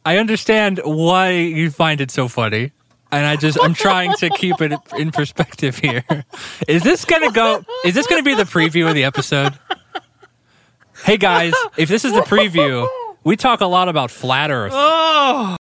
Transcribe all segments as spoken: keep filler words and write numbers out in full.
I understand why you find it so funny. And I just, I'm trying to keep it in perspective here. Is this going to go, is this going to be the preview of the episode? Hey guys, if this is the preview, we talk a lot about flat Earth. Oh.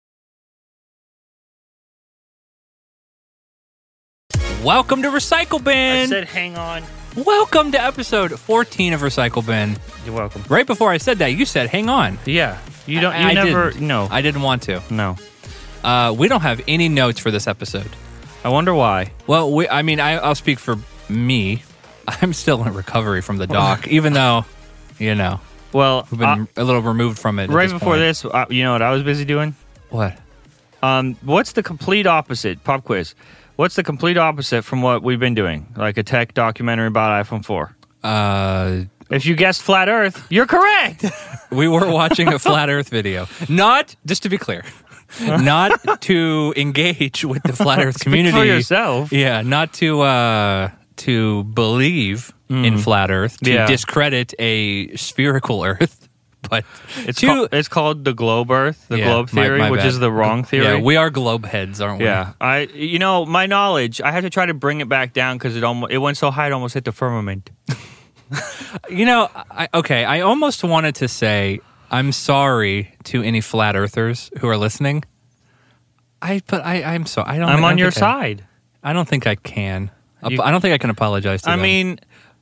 Welcome to Recycle Bin. I said hang on. Welcome to episode fourteen of Recycle Bin. You're welcome. Right before I said that, you said hang on. Yeah. You don't, you I, I never, didn't. no. I didn't want to. No. Uh, we don't have any notes for this episode. I wonder why. Well, we, I mean, I, I'll speak for me. I'm still in recovery from the doc, even though, you know, Well, we've been uh, a little removed from it. right this before point. this, uh, you know what I was busy doing? What? Um, what's the complete opposite? Pop quiz. What's the complete opposite from what we've been doing? Like a tech documentary about iPhone four. Uh, If you guessed flat Earth, you're correct. we were watching a flat Earth video. Not, just to be clear, not to engage with the flat Earth community. For yourself. Yeah, not to uh, to believe in flat Earth, to Yeah. discredit a spherical Earth. But It's, to, called, it's called the globe Earth, the Yeah, globe my- theory, my which bad. is the wrong theory. Yeah, we are globe heads, aren't we? Yeah, I. You know, my knowledge. I had to try to bring it back down because it almost it went so high it almost hit the firmament. You know, I, okay, I almost wanted to say I'm sorry to any flat earthers who are listening. I, but I, I'm so I don't. I'm I on don't your think I- side. I don't think I can. You- I don't think I can apologize to I them. mean,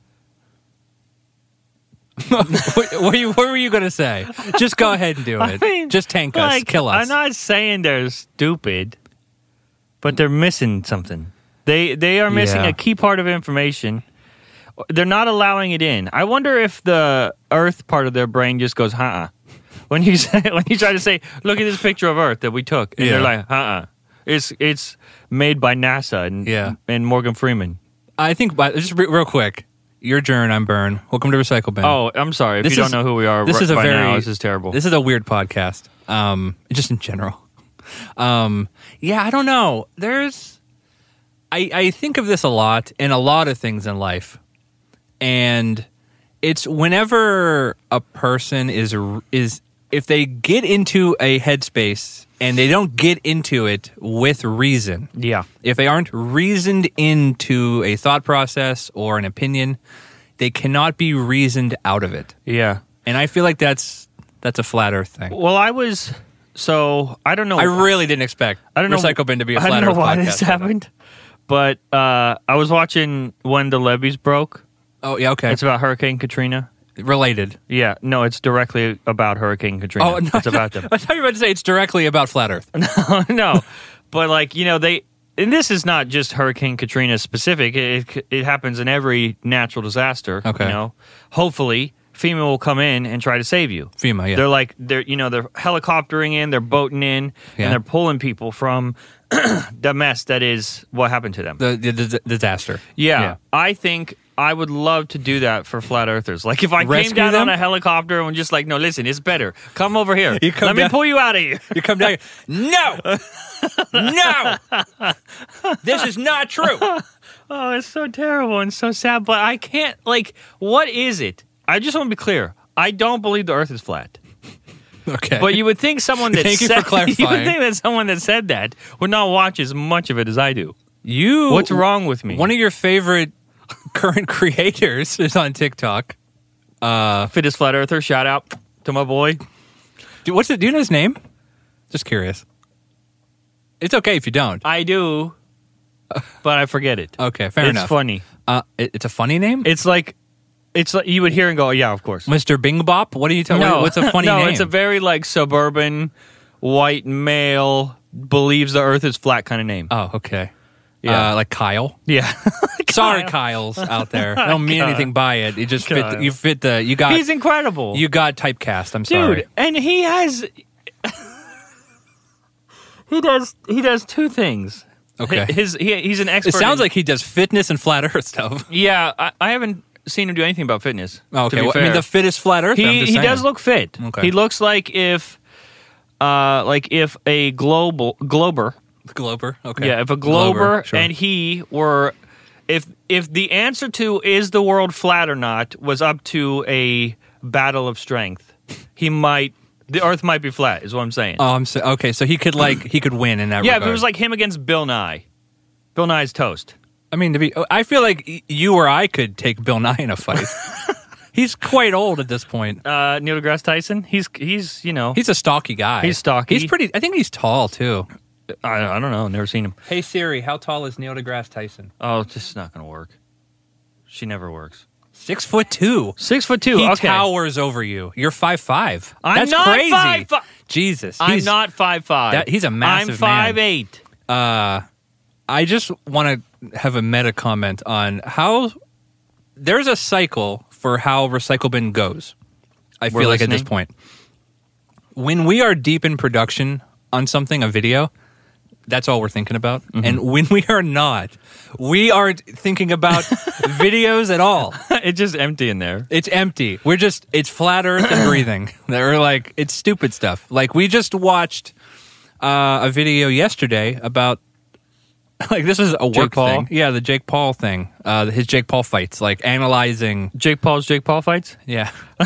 what, what, were you, what were you going to say? Just go ahead and do I it. mean, Just tank us, like, kill us. I'm not saying they're stupid, but they're missing something. They they are missing Yeah. a key part of information. They're not allowing it in. I wonder if the Earth part of their brain just goes, "Uh-uh." When you say, when you try to say, "Look at this picture of Earth that we took," and Yeah. they're like, "Uh-uh." It's it's made by NASA and Yeah. and Morgan Freeman. I think, by, just re- real quick, you're Jern, I'm Bern. Welcome to Recycle Bin. Oh, I'm sorry if This you is- don't know who we are. this right is a by very now, this is terrible. This is a weird podcast, um, just in general. Um, yeah, I don't know. There's, I, I think of this a lot in a lot of things in life, and it's whenever a person is is if they get into a headspace and they don't get into it with reason. yeah. If they aren't reasoned into a thought process or an opinion, they cannot be reasoned out of it. Yeah. And I feel like that's that's a flat Earth thing. Well, I was so I don't know. I really didn't expect I don't know Recycle Bin to be a I flat don't know Earth why podcast. this happened, but uh, I was watching when the levees broke. Oh yeah, okay. It's about Hurricane Katrina. Related. Yeah, no, it's directly about Hurricane Katrina. Oh no, it's about them. I thought you were about to say it's directly about flat Earth. No, but like you know they. And this is not just Hurricane Katrina specific. It, it, it happens in every natural disaster. Okay. You know, hopefully FEMA will come in and try to save you. FEMA, yeah. They're like they're you know they're helicoptering in, they're boating in, Yeah. and they're pulling people from the mess that is what happened to them. the, the, the disaster. yeah, Yeah. I think I would love to do that for flat earthers. Like if I Rescue came down them? on a helicopter and just like, no, listen, it's better. Come over here. You come Let me down- pull you out of here. You come down here. No! No! This is not true. Oh, it's so terrible and so sad. But I can't, like, what is it? I just want to be clear. I don't believe the earth is flat. Okay. But you would think someone that Thank you said, for clarifying. You would think that someone that said that would not watch as much of it as I do. you What's wrong with me? One of your favorite current creators is on TikTok. Uh, Fittest flat earther, shout out to my boy. do, what's it? Do you know his name? Just curious. It's okay if you don't. I do, but I forget it. Okay, fair it's enough. funny. Uh, it, it's a funny name. It's like, it's like you would hear and go, yeah, of course. Mister Bing Bop. What are you telling? No, What's a funny no, name? it's a very like suburban, white male, believes the earth is flat kind of name. oh, okay. Yeah. Uh, like Kyle. Yeah. Sorry, Kyles out there. I don't mean Kyle. anything by it. You just fit. Kyle. The, you fit the. You got. He's incredible. you got typecast. I'm Dude, sorry. and he has he does he does two things. Okay. His he, he's an expert. It sounds in- like he does fitness and flat Earth stuff. yeah, I, I haven't seen him do anything about fitness. Oh, to okay. be Well, I mean, fair. the fittest flat Earth. I'm he just he saying. does look fit. Okay. He looks like if uh like if a global glober Glober. Okay. yeah, if a glober, sure. and he were if if the answer to is the world flat or not was up to a battle of strength, he might The Earth might be flat, is what I'm saying. Oh, I'm so, okay. So he could like he could win in that. yeah, regard. if it was like him against Bill Nye. Bill Nye's toast. I mean, to be, I feel like y- you or I could take Bill Nye in a fight. He's quite old at this point. Uh, Neil deGrasse Tyson. He's he's you know He's a stocky guy. He's stocky. He's pretty. I think he's tall too. I, I don't know. Never seen him. Hey Siri, how tall is Neil deGrasse Tyson? Oh, this is not going to work. She never works. Six foot two. Six foot two. He okay. towers over you. You're five five. I'm That's not crazy. five fi- Jesus, I'm he's, not five five. that- he's a massive I'm man. five eight. Uh, I just want to have a meta comment on how there's a cycle for how Recycle Bin goes. I We're feel like at this listening. point, when we are deep in production on something, a video, that's all we're thinking about. Mm-hmm. And when we are not, we aren't thinking about videos at all. It's just empty in there. It's empty. We're just, it's flat earth and breathing. They're like, it's stupid stuff. Like, we just watched uh, a video yesterday about, like, this is a work Jake Paul? thing. Yeah, the Jake Paul thing. Uh, his Jake Paul fights, like, analyzing, Jake Paul's Jake Paul fights? yeah.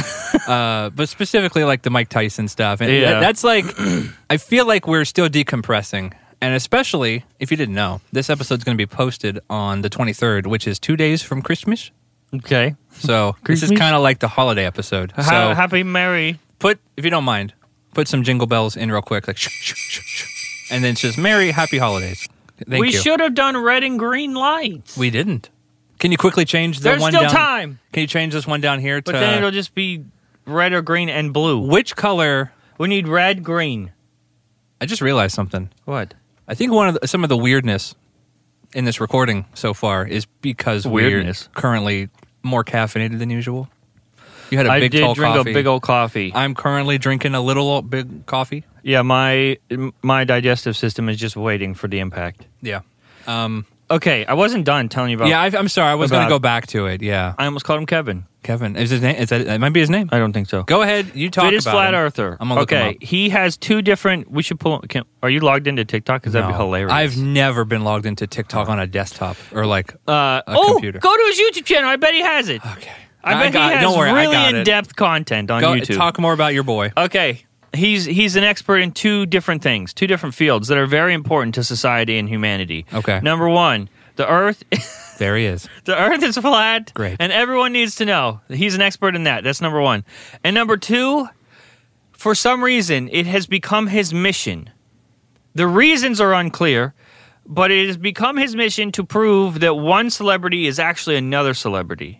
uh, but specifically, like, the Mike Tyson stuff. And Yeah. that- that's like, I feel like we're still decompressing. And especially, if you didn't know, this episode's going to be posted on the twenty-third, which is two days from Christmas. Okay. So this is Christmas? kind of like the holiday episode. So Ha- Happy Merry. put, if you don't mind, put some jingle bells in real quick, like, shh, shh, shh, shh, and then it says Merry Happy Holidays. Thank we you. should have done red and green lights. We didn't. Can you quickly change the There's one still down? time. Can you change this one down here But to then it'll just be red or green and blue. which color? We need red, green. I just realized something. What? I think one of the, some of the weirdness in this recording so far is because Weirdness? we're currently more caffeinated than usual. You had a I big did tall drink coffee. a big old coffee. I'm currently drinking a little old big coffee. yeah, my my digestive system is just waiting for the impact. Yeah. Um, Okay, I wasn't done telling you about. yeah, I, I'm sorry. I was going to about- go back to it. Yeah. I almost called him Kevin. Kevin. Is his name? Is that, it might be his name. I don't think so. Go ahead. You talk Fittest about Flat him. Earther. I'm gonna look him okay, up. he has two different. We should pull. Can, are you logged into TikTok? Because that'd be No. hilarious. I've never been logged into TikTok on a desktop or like uh, a oh, computer. go to his YouTube channel. I bet he has it. Okay. I bet got he it. has Don't worry. I really got it. in-depth content on Go, YouTube. talk more about your boy. Okay, he's he's an expert in two different things, two different fields that are very important to society and humanity. Okay. Number one, the Earth. There he is. The Earth is flat. Great. And everyone needs to know. He's an expert in that. That's number one. And number two, for some reason, it has become his mission. The reasons are unclear, but it has become his mission to prove that one celebrity is actually another celebrity.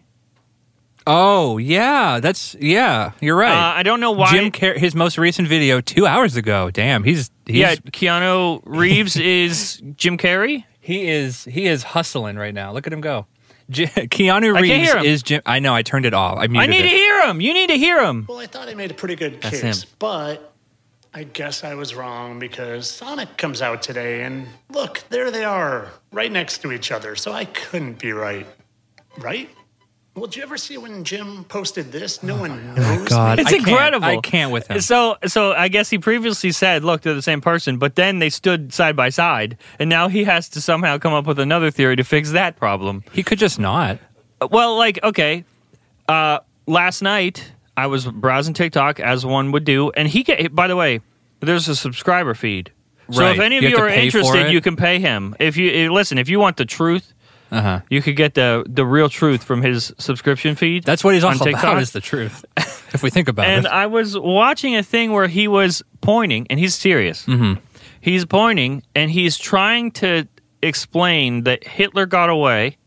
Oh yeah, that's yeah. You're right. Uh, I don't know why. Jim Car- his most recent video two hours ago. Damn, he's, he's yeah, Keanu Reeves is Jim Carrey. he is he is hustling right now. Look at him go. J- Keanu I Reeves can't hear him. is Jim. I know. I turned it off. I muted I need it. to hear him. You need to hear him. Well, I thought I made a pretty good That's case, him. but I guess I was wrong because Sonic comes out today and look, there they are, right next to each other. So I couldn't be right. Right? Well, did you ever see when Jim posted this? No one knows. God, me. It's I can't- incredible. I can't with him. So, so I guess he previously said, "Look, they're the same person," but then they stood side by side, and now he has to somehow come up with another theory to fix that problem. He could just not. Well, like, okay, uh, last night I was browsing TikTok as one would do, and he get. By the way, there's a subscriber feed, so Right. if any of You you, have to are pay for interested, it? you can pay him. If you eh, listen, if you want the truth. Uh huh. You could get the the real truth from his subscription feed. That's what he's all on TikTok. about. Is the truth. If we think about And it. I was watching a thing where he was pointing, and he's serious. Mm-hmm. He's pointing, and he's trying to explain that Hitler got away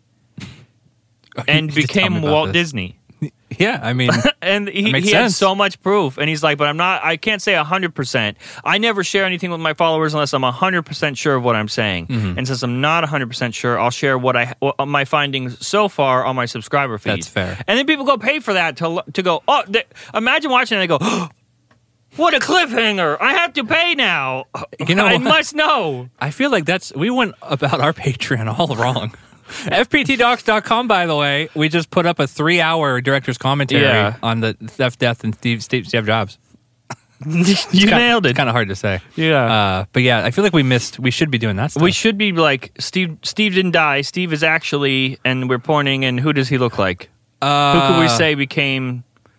and You did tell me became about Walt this. Disney. Yeah, I mean, And he, makes he had sense. so much proof, and he's like, but I'm not, I can't say one hundred percent. I never share anything with my followers unless I'm one hundred percent sure of what I'm saying. Mm-hmm. And since I'm not one hundred percent sure, I'll share what I what, my findings so far on my subscriber feed. That's fair. And then people go pay for that to to go, oh, they, imagine watching it and they go, oh, what a cliffhanger. I have to pay now. You know I what? must know. I feel like that's we went about our Patreon all wrong. F P T docs dot com, by the way, we just put up a three-hour director's commentary Yeah. on the theft, death, and Steve, Steve, Steve Jobs. You nailed it. It's kind of hard to say. Yeah. Uh, but yeah, I feel like we missed. We should be doing that stuff. We should be like, Steve Steve didn't die. Steve is actually, and we're pointing, and who does he look like? Uh, Who could we say became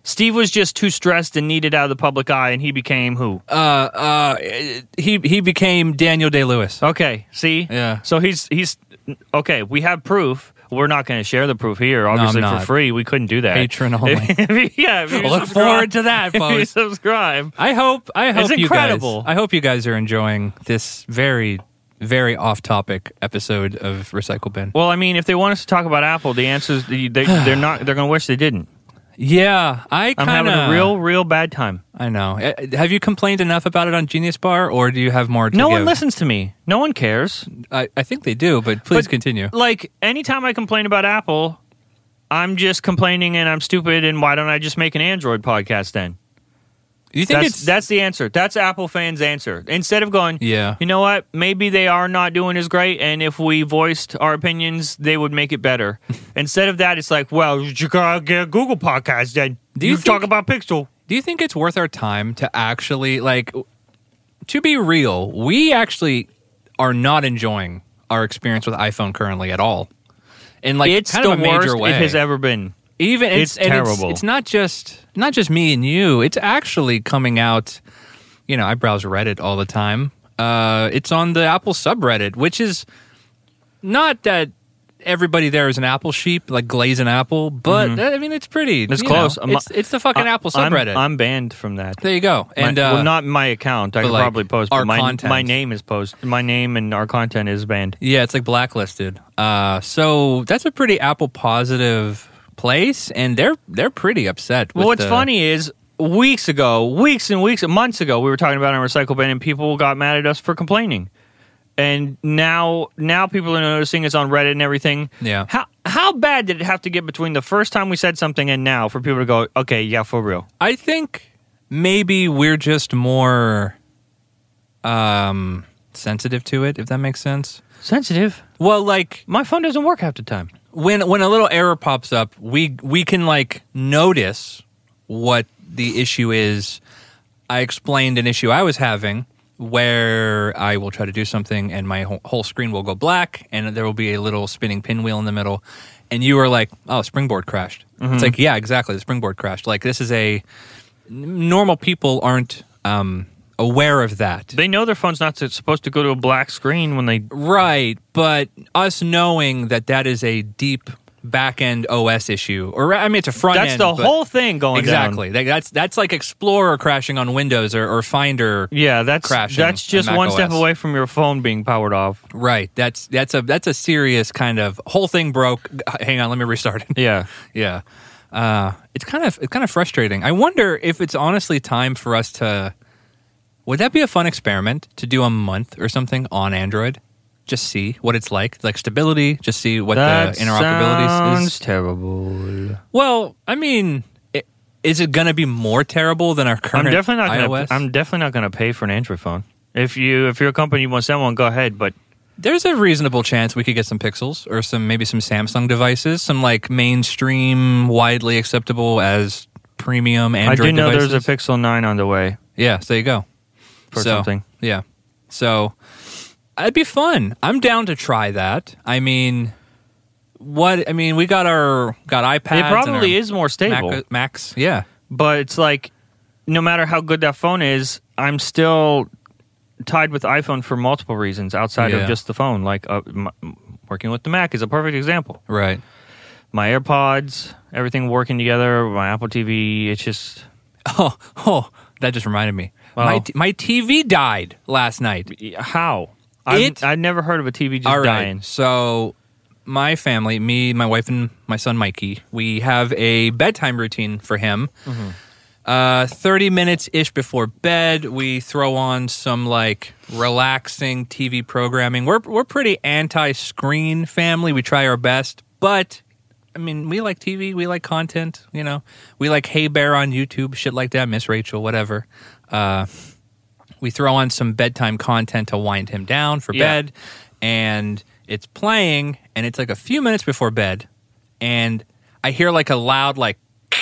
Steve was just too stressed and needed out of the public eye, and he became who? Uh, uh, he he became Daniel Day-Lewis. Okay, see? Yeah. So he's, he's okay, we have proof. We're not going to share the proof here, obviously, I'm for not. free. We couldn't do that. Patron only. yeah. If you Look subscribe- forward to that, If you folks. subscribe. I hope I hope It's you incredible. guys I hope you guys are enjoying this very very off-topic episode of Recycle Bin. Well, I mean, if they want us to talk about Apple, the answer is they, they're not. They're going to wish they didn't. Yeah, I I'm kind of having a real, real bad time. I know. Uh, Have you complained enough about it on Genius Bar, or do you have more to No give? one listens to me. No one cares. I, I think they do, but please But- continue. Like, anytime I complain about Apple, I'm just complaining and I'm stupid, and why don't I just make an Android podcast then? You think That's, it's that's the answer. That's Apple fans' answer. Instead of going, Yeah. you know what, maybe they are not doing as great, and if we voiced our opinions, they would make it better. Instead of that, it's like, well, you gotta get a Google podcast then. Do you you talk think- about Pixel. Do you think it's worth our time to actually, like, to be real, we actually are not enjoying our experience with iPhone currently at all. In like It's kind the of a major worst way. it has ever been. Even it's, It's and terrible. It's, not just not just me and you. It's actually coming out. You know, I browse Reddit all the time. Uh, it's on the Apple subreddit, which is not that everybody there is an Apple sheep, like glazing Apple, but I mean, it's pretty. It's you close. know, I'm- it's, it's the fucking I- Apple I'm- subreddit. I'm, banned from that. there you go. And my, uh, well, not my account. I but, could like, probably post, our but my, content. my name is post. My name and our content is banned. yeah, it's like blacklisted. Uh, so that's a pretty Apple positive place, and they're they're pretty upset. With Well, what's the- funny is weeks ago, weeks and weeks, months ago, we were talking about it on Recycle Bin, and people got mad at us for complaining. And now, now people are noticing it's on Reddit and everything. Yeah. How how bad did it have to get between the first time we said something and now for people to go, okay, yeah, for real? I think maybe we're just more um, sensitive to it, if that makes sense. Sensitive. Well, like My phone doesn't work half the time. when when a little error pops up, we we can like notice what the issue is. I explained an issue I was having where I will try to do something and my whole, whole screen will go black and there will be a little spinning pinwheel in the middle. And you were like, oh, springboard crashed. It's like, yeah, exactly. The springboard crashed. Like, this is a normal people aren't um, aware of that. They know their phone's not supposed to go to a black screen when they. Right. But us knowing that that is a deep back end O S issue, or I mean, it's a front That's end. the but- whole thing going down. Exactly. That- That's that's like Explorer crashing on Windows or, or Finder. Yeah, that's Crashing that's just on one Mac step O S. away from your phone being powered off. Right. That's that's a that's a serious kind of whole thing broke. Hang on, let me restart it. Yeah. Yeah. Uh, it's kind of it's kind of frustrating. I wonder if it's honestly time for us to. Would that be a fun experiment to do a month or something on Android? Just see what it's like, like stability. Just see what That the interoperability sounds is. terrible. Well, I mean, i- is it going to be more terrible than our I'm current definitely not gonna. iOS? I'm definitely not gonna pay for an Android phone. If you if you're a company you want to sell one, go ahead. But There's a reasonable chance we could get some Pixels or some maybe some Samsung devices, some like mainstream, widely acceptable as premium Android I do know devices. there's a Pixel nine on the way Yeah, so there you go. for So, something. Yeah. So it'd be fun. I'm down to try that. I mean, what? I mean, we got our got iPads. It probably and is more our stable, Mac, Macs. Yeah. but it's like no matter how good that phone is, I'm still tied with iPhone for multiple reasons outside Yeah. of just the phone. Like uh, m- working with the Mac is a perfect example. Right. My AirPods, everything working together. My Apple T V. It's just Oh, oh, that just reminded me. Wow. My t- my T V died last night. how I've, It- I'd never heard of a T V just All right. dying. So my family, me, my wife, and my son Mikey, we have a bedtime routine for him. Mm-hmm. Uh, thirty minutes ish before bed, we throw on some like relaxing T V programming. We're we're pretty anti-screen family. We try our best, but I mean, we like T V. We like content. You know, we like Hey Bear on YouTube, shit like that. Miss Rachel, whatever. Uh, we throw on some bedtime content to wind him down for Yeah. bed, and it's playing, and it's like a few minutes before bed, and I hear like a loud like.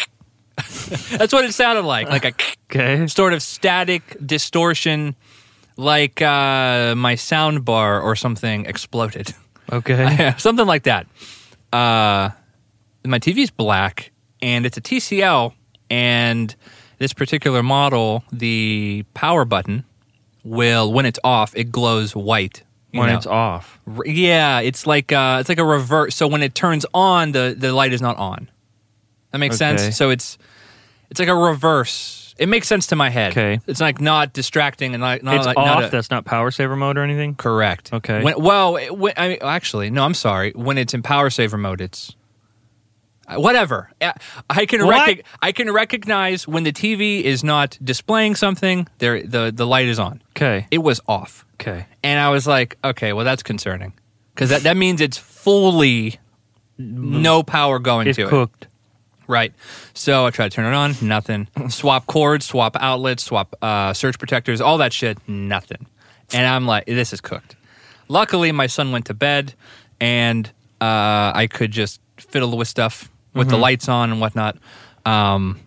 That's what it sounded like, like a Okay. sort of static distortion, like uh, my sound bar or something exploded. Okay. Something like that. Uh, my T V's black, and it's a T C L, And this particular model, the power button will, when it's off, it glows white. you When know. it's off. R- Yeah, it's like uh, it's like a reverse. So when it turns on, the, the light is not on. That makes Okay. sense. So it's it's like a reverse. It makes sense to my head. Okay. It's like not distracting and like not It's like off. not a- That's not power saver mode or anything? correct. Okay. When, well, it- when, I mean, actually, no. I'm sorry. When it's in power saver mode, it's uh, whatever. Uh, I can What? rec- I can recognize when the T V is not displaying something. There, the the light is on. Okay. It was off. Okay. And I was like, okay, well, that's concerning. Because that, that means it's fully no power going It's to it. cooked. Right. So I tried to turn it on, nothing. Swap cords, swap outlets, swap uh, surge protectors, all that shit, nothing. And I'm like, this is cooked. Luckily, my son went to bed, and uh, I could just fiddle with stuff with the lights on and whatnot. Um,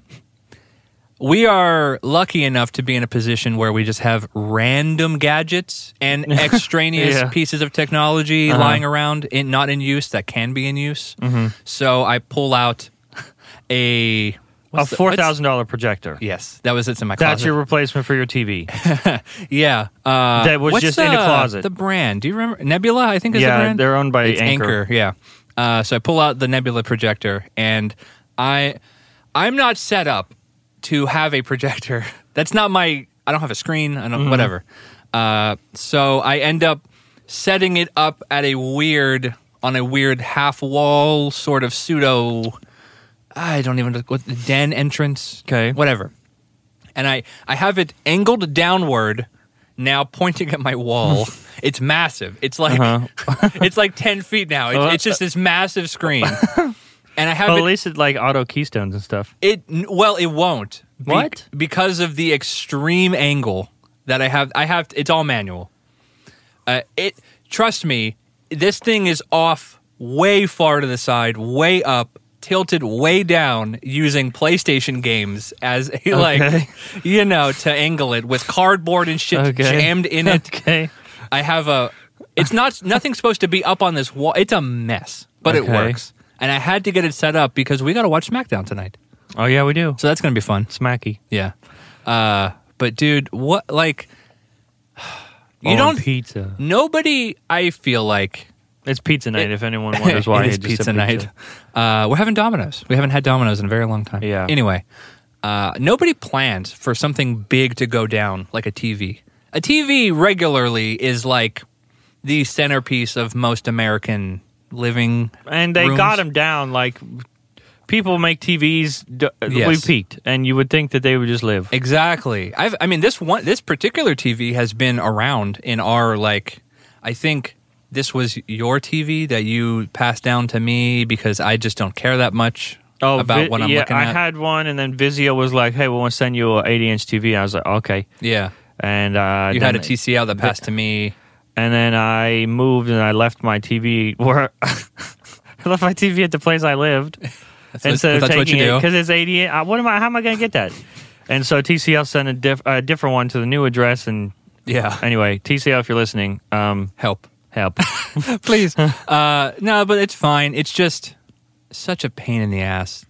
we are lucky enough to be in a position where we just have random gadgets and extraneous Yeah. pieces of technology Uh-huh. lying around, in, not in use, that can be in use. So I pull out a... A what's the- four what's- thousand dollars projector. Yes, that was it's in my That's closet. your replacement for your T V. yeah. Uh, That was what's just in the the- closet. The brand, do you remember? Nebula, I think is the Yeah, brand. they're owned by It's Anchor. Yeah. Uh, so I pull out the Nebula projector, and I, I'm not set up to have a projector. That's not my. I don't have a screen. I don't. Mm-hmm. Whatever. Uh, so I end up setting it up at a weird, on a weird half wall, sort of pseudo. I don't even know what the den entrance. Okay. Whatever. And I, I have it angled downward, now pointing at my wall. It's massive. It's like Uh-huh. it's like ten feet now. It's, it's just this massive screen. And I have Well, at it, least it like auto keystones and stuff. it. Well, it won't. Be- What? because of the extreme angle that I have. I have. It's all manual. Uh, it. Trust me. This thing is off way far to the side, way up, tilted way down, using PlayStation games as a, like, Okay. you know, to angle it with cardboard and shit Okay. jammed in it. Okay. I have a. It's not. Nothing's supposed to be up on this wall. It's a mess, but it Okay. works. And I had to get it set up because we got to watch SmackDown tonight, Oh yeah, we do. so that's gonna be fun. Smacky. Yeah. Uh, but dude, what like? You On don't. pizza. Nobody. I feel like It's pizza night. if anyone wonders why it is I just pizza said night. Uh, we're having Domino's. We haven't had Domino's in a very long time. Yeah. Anyway, uh, nobody plans for something big to go down like a T V. A T V regularly is like the centerpiece of most American living. And they rooms. got them down. Like people make T Vs. D- Yes. We peaked, and you would think that they would just live. Exactly. I've. I mean, this one, this particular T V has been around in our like. I think this was your T V that you passed down to me because I just don't care that much about Vi- what I'm yeah, looking I at. had one, and then Vizio was like, "Hey, we want to send you an eighty inch T V." I was like, "Okay." yeah. And uh, You then, had a T C L that passed to me. and then I moved, and I left my T V where I left my T V at the place I lived. That's what, Instead of that's what taking you it do. because it's eighty. Uh, what am I? How am I going to get that? And so T C L sent a, diff, a different one to the new address. And Yeah. anyway, T C L, if you're listening, um, Help. help. Please. uh, no, but it's fine. It's just such a pain in the ass.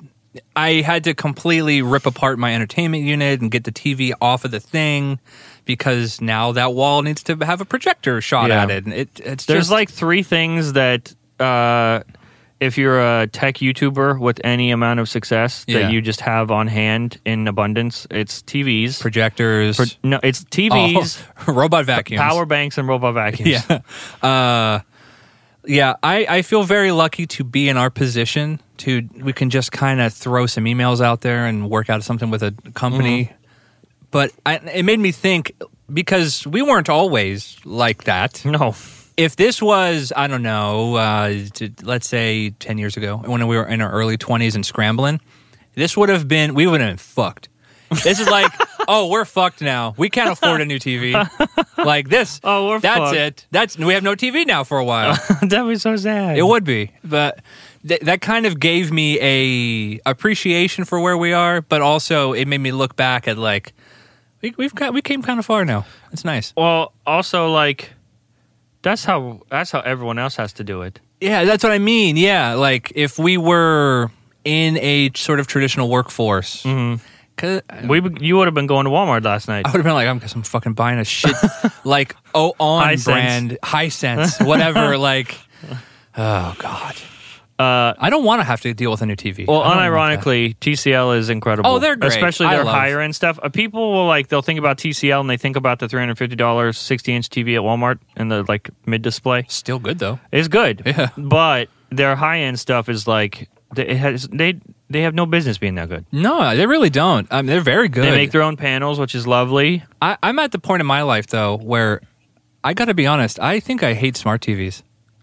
I had to completely rip apart my entertainment unit and get the T V off of the thing because now that wall needs to have a projector shot Yeah. at it. And it it's There's just like three things that uh, if you're a tech YouTuber with any amount of success Yeah. that you just have on hand in abundance, it's T Vs. projectors, Pro- no, it's T Vs, oh, robot vacuums, power banks, and robot vacuums. Yeah. Uh, yeah, I, I feel very lucky to be in our position to we can just kind of throw some emails out there and work out something with a company. Mm-hmm. But I, it made me think because we weren't always like that. No. If this was, I don't know, uh, t- let's say ten years ago when we were in our early twenties and scrambling, this would have been, we would have been fucked. This is like, oh, we're fucked now. We can't afford a new T V. Like this. Oh, we're That's fucked. it. That's we have no T V now for a while. That was so sad. It would be, but th- that kind of gave me a appreciation for where we are, but also it made me look back at like we, we've got we came kind of far now. It's nice. Well, also like that's how that's how everyone else has to do it. Yeah, that's what I mean. Yeah, like if we were in a sort of traditional workforce. Mm-hmm. Cause We you would have been going to Walmart last night. I would have been like, I'm, cause I'm fucking buying a shit like oh on Hisense. brand Hisense, whatever. Like, oh god, Uh, I don't want to have to deal with a new T V. well, I don't want that. unironically, T C L is incredible. Oh, they're great. Especially I their love- higher end stuff. Uh, people will like they'll think about T C L and they think about the three hundred fifty dollars sixty inch T V at Walmart and the like mid display. Still good though. It's good, Yeah. but their high end stuff is like they- it has they they have no business being that good. No, they really don't. I mean, they're very good. They make their own panels, which is lovely. I, I'm at the point in my life though where I got to be honest. I think I hate smart T Vs.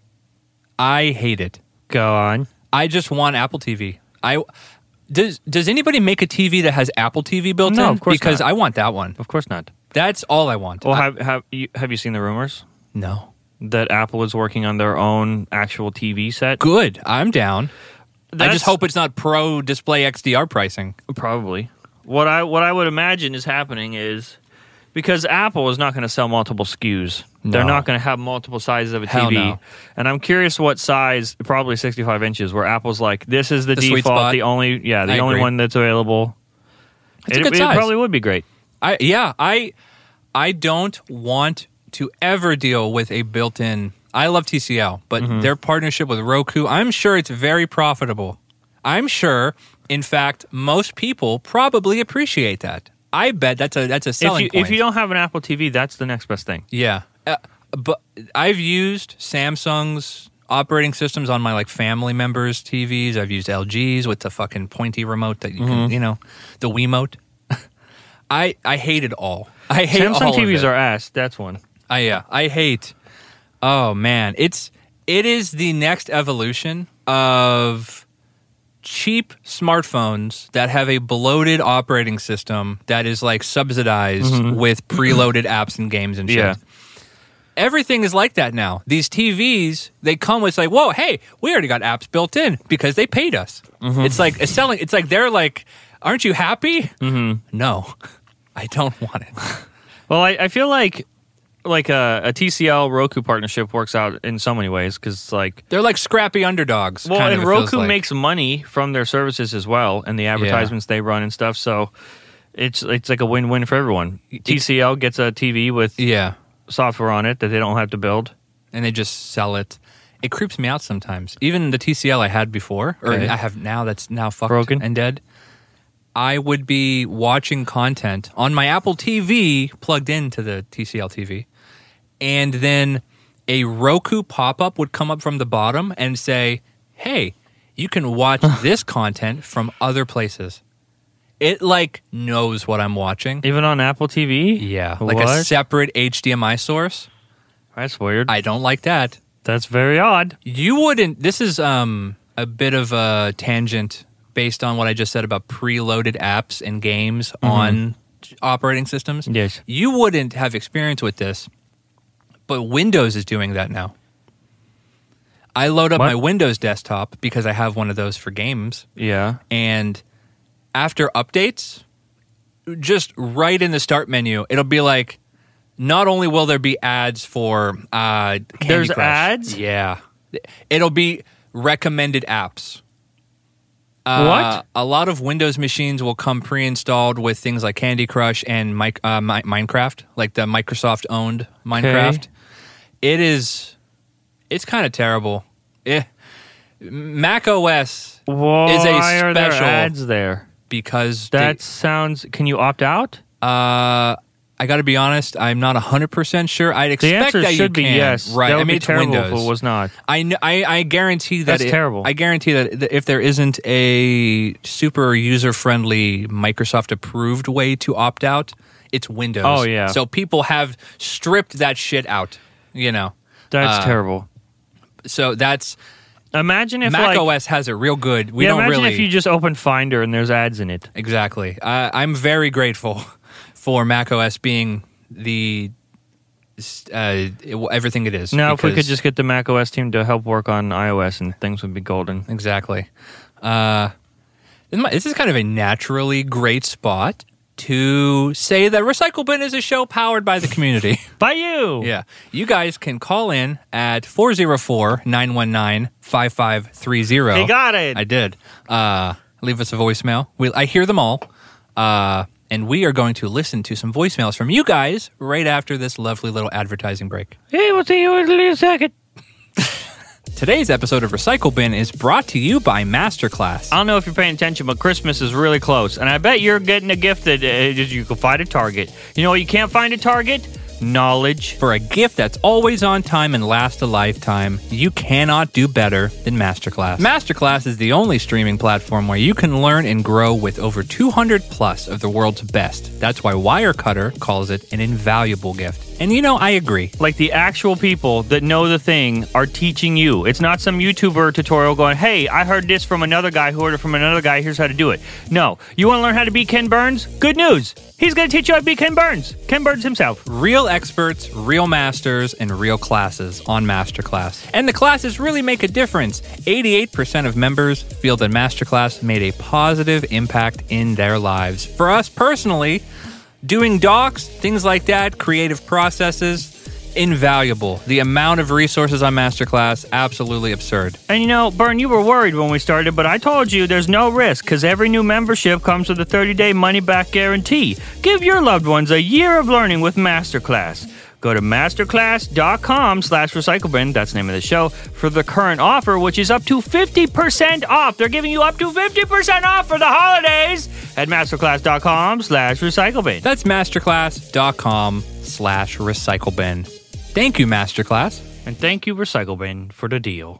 I hate it. Go on. I just want Apple T V. I does does anybody make a T V that has Apple T V built No, in? of course because not. I want that one. Of course not. That's all I want. Well, I- have have you have you seen the rumors no. that Apple is working on their own actual T V set? Good. I'm down. I That's- just hope it's not pro display X D R pricing. Probably. What I what I would imagine is happening is because Apple is not going to sell multiple S K Us. They're No. not going to have multiple sizes of a Hell T V. no. And I'm curious what size, probably sixty-five inches, where Apple's like, this is the, The sweet default, spot. the only yeah, the I only agree. one that's available. It's a it, good it size. probably would be great. I yeah, I I don't want to ever deal with a built-in. I love T C L, but Mm-hmm. their partnership with Roku, I'm sure it's very profitable. I'm sure, in fact, most people probably appreciate that. I bet that's a that's a If selling you, point. if you don't have an Apple T V, that's the next best thing. Yeah. Uh, but I've used Samsung's operating systems on my like family members' T Vs. I've used L G's with the fucking pointy remote that you Mm-hmm. can, you know, the Wiimote. I I hate it all. I hate all Samsung of T Vs it. are ass. That's one. I yeah, I hate. Oh man, it's it is the next evolution of cheap smartphones that have a bloated operating system that is like subsidized with preloaded apps and games and shit. Yeah. Everything is like that now. These T Vs, they come with like, whoa, hey, we already got apps built in because they paid us. It's like it's selling. It's like they're like, aren't you happy? Mm-hmm. No, I don't want it. Well, I, I feel like like a, a T C L Roku partnership works out in so many ways because like They're like scrappy underdogs. well, kind and of, it feels Roku like. makes money from their services as well and the advertisements they run and stuff. So it's it's like a win win for everyone. T C L gets a T V with yeah, software on it that they don't have to build. and they just sell it. It creeps me out sometimes. Even the T C L I had before, or Okay. I have now, that's now fucked Broken? and dead. I would be watching content on my Apple T V plugged into the T C L T V, and then a Roku pop-up would come up from the bottom and say, hey, you can watch this content from other places. It, like, knows what I'm watching. Even on Apple T V? Yeah, like a What? separate H D M I source. That's weird. I don't like that. That's very odd. You wouldn't. This is um a bit of a tangent based on what I just said about preloaded apps and games on operating systems. Yes. You wouldn't have experience with this, but Windows is doing that now. I load up What? my Windows desktop because I have one of those for games, Yeah. and after updates, just right in the start menu, it'll be like, not only will there be ads for uh, Candy There's Crush, ads? yeah, it'll be recommended apps. Uh, What? A lot of Windows machines will come pre-installed with things like Candy Crush and Mi- uh, Mi- Minecraft, like the Microsoft-owned Minecraft. It is, it's kind of terrible. Eh, Mac O S Why is a are there special ads there? because That they- sounds. Can you opt out? Uh, I got to be honest. I'm not one hundred percent sure. I'd The expect answer that should you be can. yes. Right. That I would mean, be it's terrible Windows. if it was not. I, kn- I I guarantee that That's it- terrible. I guarantee that that if there isn't a super user friendly Microsoft approved way to opt out, it's Windows. Oh, yeah. So people have stripped that shit out. You know. That's Uh, terrible. So that's Imagine if Mac like, O S has it real good. We yeah, don't imagine really if you just open Finder and there's ads in it. exactly. Uh, I'm very grateful for Mac O S being the uh, everything it is. Now, if we could because- just get the Mac O S team to help work on iOS, and things would be golden. Exactly. Uh, this is kind of a naturally great spot to say that Recycle Bin is a show powered by the community. By you. Yeah. You guys can call in at four oh four, nine one nine, five five three oh. They got it. I did. Uh, leave us a voicemail. We, I hear them all. Uh, and we are going to listen to some voicemails from you guys right after this lovely little advertising break. Hey, we'll see you in a second. Today's episode of Recycle Bin is brought to you by Masterclass. I don't know if you're paying attention, but Christmas is really close. And I bet you're getting a gift that uh, you can find at Target. You know what you can't find at Target? Knowledge. For a gift that's always on time and lasts a lifetime, you cannot do better than Masterclass. Masterclass is the only streaming platform where you can learn and grow with over two hundred plus of the world's best. That's why Wirecutter calls it an invaluable gift. And you know, I agree. Like the actual people that know the thing are teaching you. It's not some YouTuber tutorial going, hey, I heard this from another guy who heard it from another guy. Here's how to do it. No. You want to learn how to be Ken Burns? Good news. He's going to teach you how to be Ken Burns. Ken Burns himself. Real experts, real masters, and real classes on Masterclass. And the classes really make a difference. eighty-eight percent of members feel that Masterclass made a positive impact in their lives. For us personally, doing docs, things like that, creative processes, invaluable. The amount of resources on Masterclass, absolutely absurd. And you know, Bern, you were worried when we started, but I told you there's no risk because every new membership comes with a thirty-day money-back guarantee. Give your loved ones a year of learning with Masterclass. Go to masterclass.com slash recyclebin, that's the name of the show, for the current offer, which is up to fifty percent off. They're giving you up to fifty percent off for the holidays at masterclass.com slash recyclebin. That's masterclass.com slash recyclebin. Thank you, Masterclass. And thank you, Recyclebin, for the deal.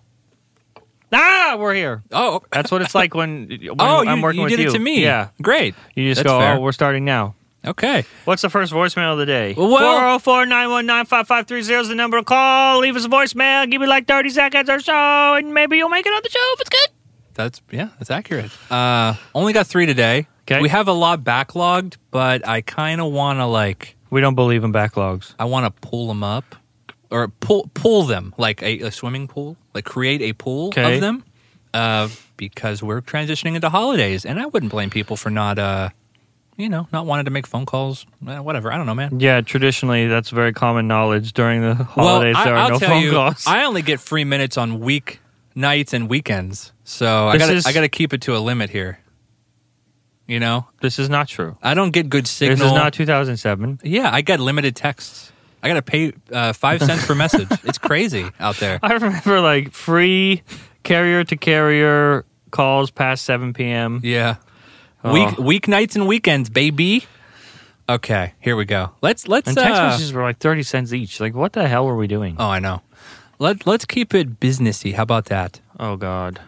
Ah, we're here. Oh. That's what it's like when, when oh, I'm you, working you with did you. it to me. Yeah. Great. You just That's go, fair. oh, we're starting now. Okay. What's the first voicemail of the day? Well- four oh four, nine one nine, five five three oh is the number to call. Leave us a voicemail. Give me like thirty seconds or so, and maybe you'll make it on the show if it's good. That's, yeah, that's accurate. Uh, only got three today. Okay. We have a lot backlogged, but I kind of want to, like, We don't believe in backlogs. I want to pull them up. Or pull pull them, like a, a swimming pool. Like, create a pool Okay. of them. Uh, because we're transitioning into holidays, and I wouldn't blame people for not, uh, you know, not wanting to make phone calls. Eh, whatever. I don't know, man. Yeah, traditionally, that's very common knowledge. During the holidays, well, I, there are I'll no tell phone you, calls. I only get free minutes on week nights and weekends, so I This got is- I got to keep it to a limit here. You know, This is not true. I don't get good signal. This is not two thousand seven. Yeah, I get limited texts. I got to pay uh, five cents per message. It's crazy out there. I remember like free carrier to carrier calls past seven p.m. Yeah, Oh. week weeknights and weekends, baby. Okay, here we go. Let's let's. And text uh, messages were like thirty cents each. Like, what the hell were we doing? Oh, I know. Let let's keep it businessy. How about that? Oh, God.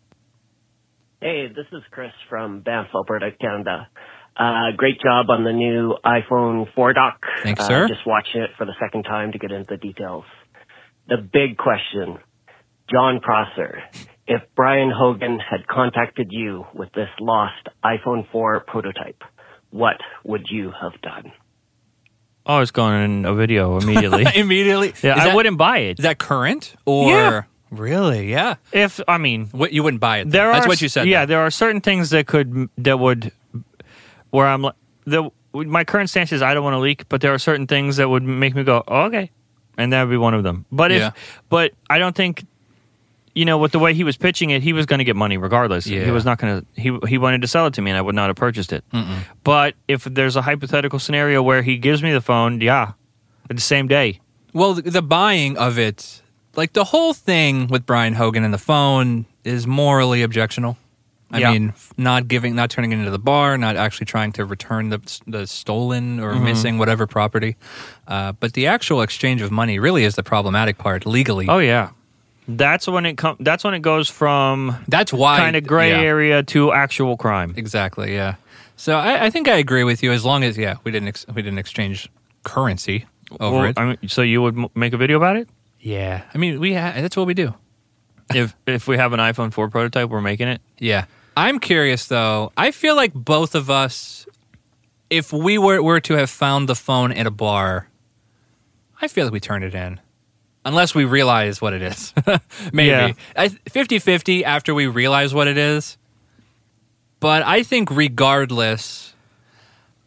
Hey, this is Chris from Banff, Alberta, Canada. Uh, great job on the new iPhone four dock. Thanks, uh, sir. Just watching it for the second time to get into the details. The big question, John Prosser, if Brian Hogan had contacted you with this lost iPhone four prototype, what would you have done? Oh, it's going in a video immediately. Immediately. Yeah, Is I that- wouldn't buy it. Is that current or Yeah. really? Yeah. If, I mean, What you wouldn't buy it? there That's are, what you said. Yeah, though. there are certain things that could, that would, where I'm like, the, my current stance is I don't want to leak, but there are certain things that would make me go, oh, okay. And that would be one of them. But if, Yeah. but I don't think, you know, with the way he was pitching it, he was going to get money regardless. Yeah. He was not going to, he, he wanted to sell it to me and I would not have purchased it. Mm-mm. But if there's a hypothetical scenario where he gives me the phone, yeah, the same day. Well, the, the buying of it, like the whole thing with Brian Hogan and the phone, is morally objectionable. I Yeah. mean, f- not giving, not turning it into the bar, not actually trying to return the the stolen or Mm-hmm. missing whatever property. Uh, but the actual exchange of money really is the problematic part legally. Oh yeah, that's when it com- That's when it goes from That's why kind of gray yeah, area to actual crime. Exactly. Yeah. So I, I think I agree with you. As long as yeah, we didn't ex- we didn't exchange currency over Well, it. I mean, so you would m- make a video about it Yeah. I mean, we ha- that's what we do. if if we have an iPhone four prototype, we're making it. Yeah. I'm curious, though. I feel like both of us, if we were, were to have found the phone at a bar, I feel like we turned it in. Unless we realize what it is. Maybe. Yeah. I, fifty-fifty after we realize what it is. But I think regardless,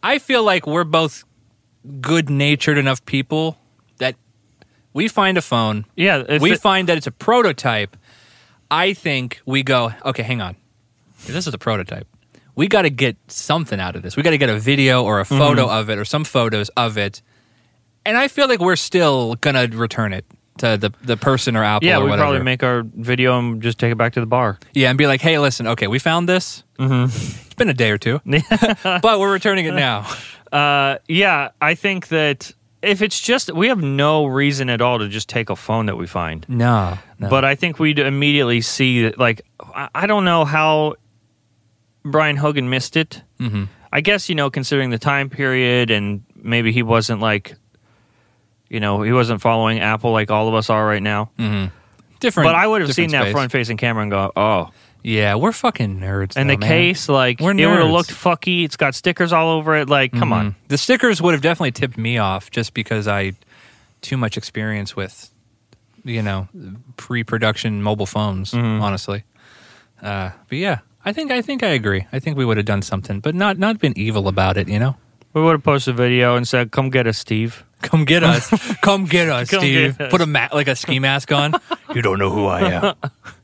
I feel like we're both good-natured enough people that we find a phone. Yeah, if we it- find that it's a prototype. I think we go, okay, hang on. This is a prototype. We got to get something out of this. We got to get a video or a photo Mm-hmm. of it or some photos of it. And I feel like we're still going to return it to the, the person or Apple yeah, or we whatever. probably make our video and just take it back to the bar. Yeah, and be like, hey, listen, okay, we found this. Mm-hmm. It's been a day or two, but we're returning it now. Uh, yeah, I think that if it's just, we have no reason at all to just take a phone that we find. No, no. But I think we'd immediately see that, like, I I don't know how Brian Hogan missed it. Mm-hmm. I guess, you know, considering the time period and maybe he wasn't like, you know, he wasn't following Apple like all of us are right now. different. But I would have different seen that space. front-facing camera and go, oh. Yeah, we're fucking nerds. And though, the man. case, like, We're it would have nerds. looked fucky. It's got stickers all over it. Like, come on. The stickers would have definitely tipped me off just because I too much experience with, you know, pre-production mobile phones. Mm-hmm. Honestly, uh, but yeah, I think I think I agree. I think we would have done something, but not not been evil about it. You know, We would have posted a video and said, come get us, Steve. come get us, come get us, Come Steve. get us. Put a ma- like a ski mask on. You don't know who I am.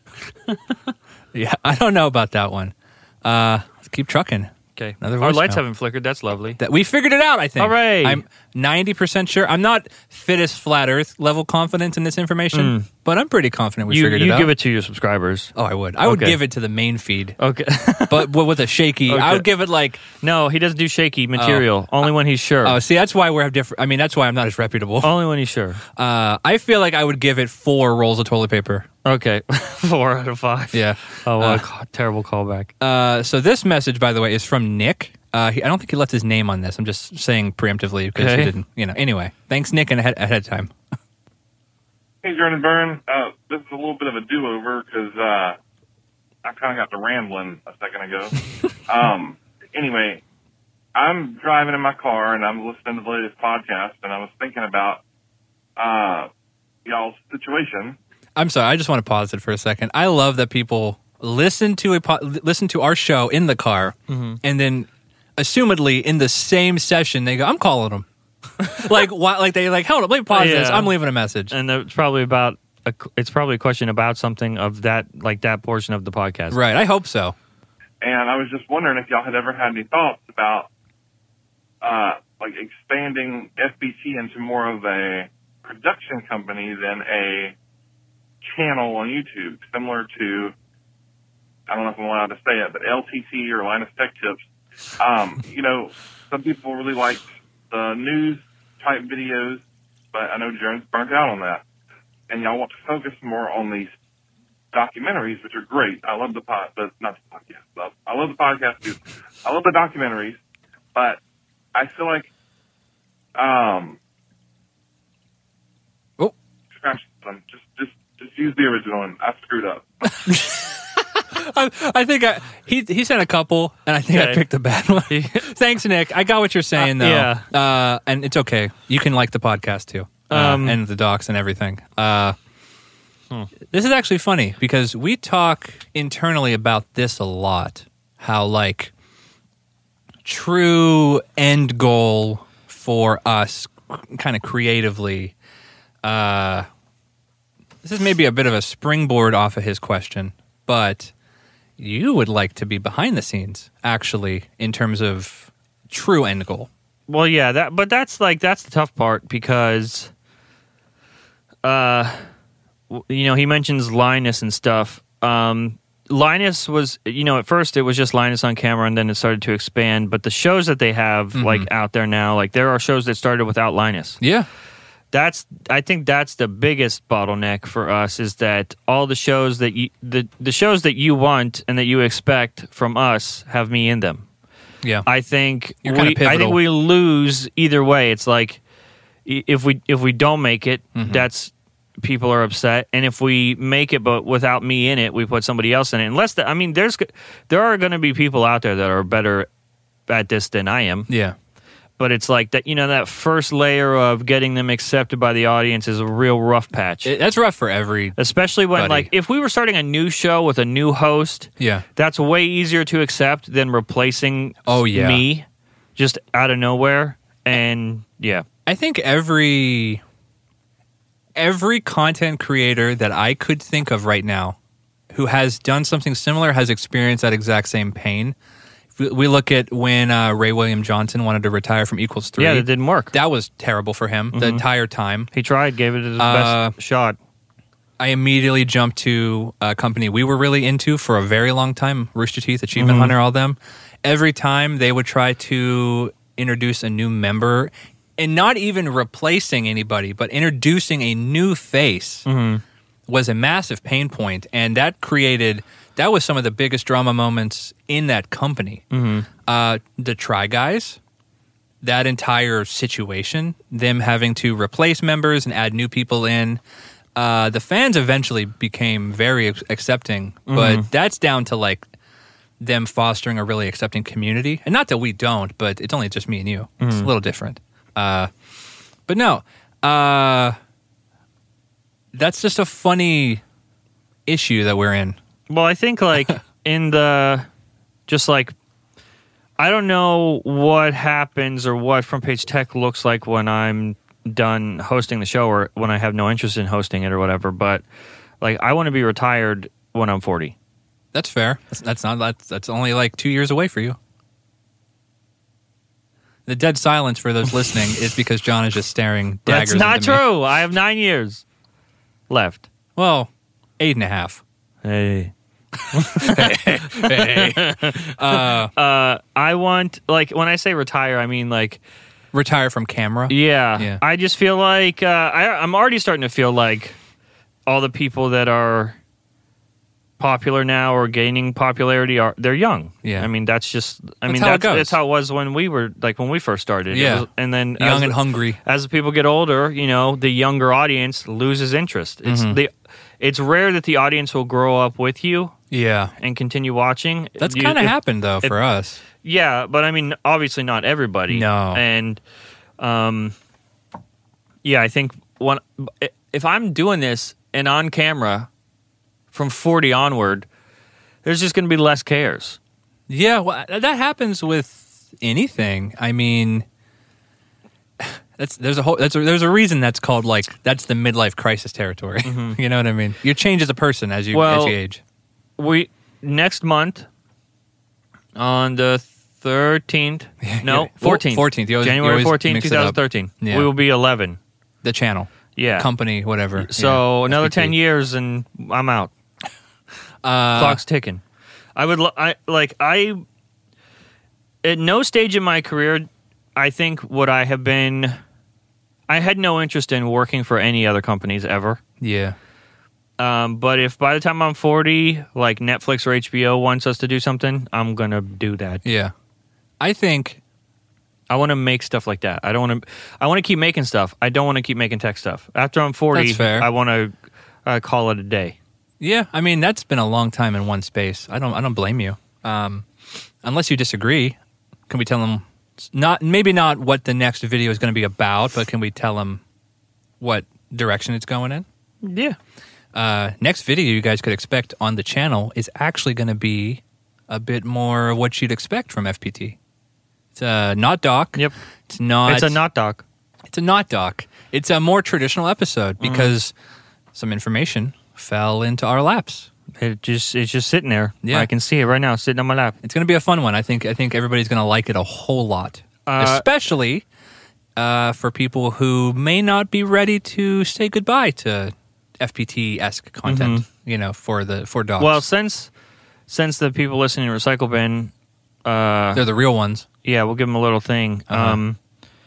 Yeah, I don't know about that one. Uh, let's keep trucking. Okay. Another Our lights voicemail. haven't flickered. That's lovely. That we figured it out, I think. Hooray. I'm ninety percent sure. I'm not fittest flat earth level confident in this information, but I'm pretty confident we you figured you it out. give it to your subscribers. oh, I would. I would Okay. give it to the main feed, Okay. but but with a shaky. I Okay. would give it like, No, he doesn't do shaky material. Only when he's sure. oh, see, that's why we're different. I mean, that's why I'm not as reputable. Only when he's sure. Uh, I feel like I would give it four rolls of toilet paper. Okay. Four out of five. Yeah. Oh, what Uh, a ca- terrible callback. Uh, so this message, by the way, is from Nick. Uh, he, I don't think he left his name on this. I'm just saying preemptively because Okay. he didn't. You know. Anyway, thanks, Nick, and ahead, ahead of time. Hey, Jordan and Byrne. Uh, this is a little bit of a do-over because uh, I kind of got to rambling a second ago. um, anyway, I'm driving in my car and I'm listening to the latest podcast, and I was thinking about uh, y'all's situation. I'm sorry. I just want to pause it for a second. I love that people listen to a po- listen to our show in the car, and then, assumedly, in the same session, they go, "I'm calling them." like, why? Like they like, hold up, let me pause this. Yeah. I'm leaving a message. And it's probably about a, it's probably a question about something of that, like that portion of the podcast. Right. I hope so. And I was just wondering if y'all had ever had any thoughts about uh, like expanding F B T into more of a production company than a channel on YouTube, similar to, I don't know if I'm allowed to say it, but L T C or Linus Tech Tips. Um, you know, some people really like the news type videos, but I know Jones burnt out on that. And y'all want to focus more on these documentaries, which are great. I love the pod, but not the podcast. Love, I love the podcast too. I love the documentaries, but I feel like, um, Oh. scratch them. Just, just, just use the original one. I screwed up. I, I think I, he he sent a couple, and I think I Okay. picked a bad one. Thanks, Nick. I got what you're saying, though. yeah. Uh, and it's okay. You can like the podcast too, uh, Um, and the docs and everything. Uh, This is actually funny because we talk internally about this a lot. How like true end goal for us, kind of creatively. Uh, this is maybe a bit of a springboard off of his question, but you would like to be behind the scenes, actually, in terms of true end goal. Well, yeah, that, but that's like that's the tough part because, uh, w- you know, he mentions Linus and stuff. Um, Linus was, you know, at first it was just Linus on camera, and then it started to expand. But the shows that they have, like out there now, like there are shows that started without Linus. Yeah. That's I think that's the biggest bottleneck for us is that all the shows that you the the shows that you want and that you expect from us have me in them. Yeah. I think You're kinda we I pivotal. think we lose either way. It's like i- if we if we don't make it, Mm-hmm. that's people are upset, and if we make it but without me in it, we put somebody else in it. Unless the, I mean, there's g- there are going to be people out there that are better at this than I am. yeah. But it's like that, you know, that first layer of getting them accepted by the audience is a real rough patch. It, that's rough for every. Especially when, buddy. like, if we were starting a new show with a new host, Yeah. that's way easier to accept than replacing Oh, yeah. me. just out of nowhere. And yeah, I think every every content creator that I could think of right now who has done something similar has experienced that exact same pain. If we- we look at when uh, Ray William Johnson wanted to retire from Equals three. yeah, that didn't work. That was terrible for him the entire time. He tried, gave it his Uh, best shot. I immediately jumped to a company we were really into for a very long time, Rooster Teeth, Achievement Hunter, all them. Every time they would try to introduce a new member, and not even replacing anybody, but introducing a new face was a massive pain point, and that created, that was some of the biggest drama moments in that company. Uh, the Try Guys, that entire situation, them having to replace members and add new people in, uh, the fans eventually became very ac- accepting, but that's down to like them fostering a really accepting community. And not that we don't, but it's only just me and you. It's a little different. Uh, but no, uh, that's just a funny issue that we're in. Well, I think like in the just like I don't know what happens or what Front Page Tech looks like when I'm done hosting the show or when I have no interest in hosting it or whatever, but like I want to be retired when I'm forty. That's fair. That's, that's not. That's, that's only like two years away for you. The dead silence for those listening is because John is just staring daggers. That's not into me. true. I have nine years left. Well, eight and a half. Hey. Hey. Uh, I want like when I say retire, I mean like Retire from camera. yeah. Yeah. I just feel like uh, I, I'm already starting to feel like all the people that are popular now or gaining popularity are they're young. Yeah. I mean that's just I That's mean how it that's goes. that's how it was when we were like when we first started. It Yeah. was- and then Young as, and hungry. as the people get older, you know, the younger audience loses interest. It's Mm-hmm. the it's rare that the audience will grow up with you Yeah. and continue watching. That's You- kind of if- happened though for us. Yeah, but I mean, obviously not everybody. No. And, um, yeah, I think when if I'm doing this and on camera from forty onward, there's just going to be less cares. Yeah, well, that happens with anything. I mean, that's there's a whole that's a, there's a reason that's called like that's the midlife crisis territory. You know what I mean? You change as a person as you Well, as you age. We next month on the thirteenth, no, Well, fourteenth, fourteenth. You always- you January always fourteenth, mix it up. twenty thirteen. Yeah. We will be eleven. The channel, Yeah. company, whatever. So Yeah, another S B T. ten years and I'm out. Uh, Clock's ticking. I would lo- I like I at no stage in my career I think would I have been I had no interest in working for any other companies ever. Yeah, Um, but if by the time I'm forty, like Netflix or H B O wants us to do something, I'm going to do that. yeah. I think I want to make stuff like that. I don't want to I want to keep making stuff. I don't want to keep making tech stuff. After I'm forty, That's fair. I want to uh, call it a day. yeah. I mean, that's been a long time in one space. I don't I don't blame you. Um, unless you disagree, can we tell them not maybe not what the next video is going to be about, but can we tell them what direction it's going in? Yeah. Uh, next video you guys could expect on the channel is actually going to be a bit more what you'd expect from F P T. It's uh, not doc. Yep. It's not. It's a not doc. It's a not doc. It's a more traditional episode because some information fell into our laps. It just it's just sitting there. Yeah. I can see it right now, sitting on my lap. It's going to be a fun one. I think. I think everybody's going to like it a whole lot, Uh, especially uh, for people who may not be ready to say goodbye to F P T-esque content. You know, for the for docs. Well, since since the people listening to Recycle Bin, uh, they're the real ones. yeah, we'll give them a little thing. Uh-huh. Um,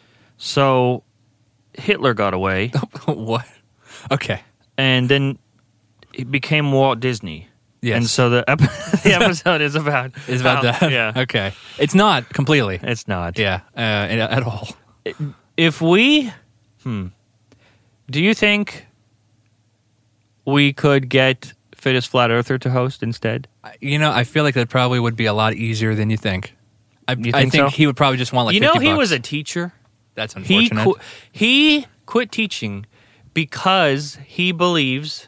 so Hitler got away, What? Okay. and then he became Walt Disney. Yes. And so the, ep- the episode is about It's about how- that. Yeah, Okay. It's not completely. it's not. Yeah. Uh, at all. If we, hmm, do you think we could get Fittest Flat Earther to host instead? You know, I feel like that probably would be a lot easier than you think. I, You I think think so? he would probably just want like you know, fifty he bucks. was a teacher. That's He unfortunate. qu- he quit teaching because he believes.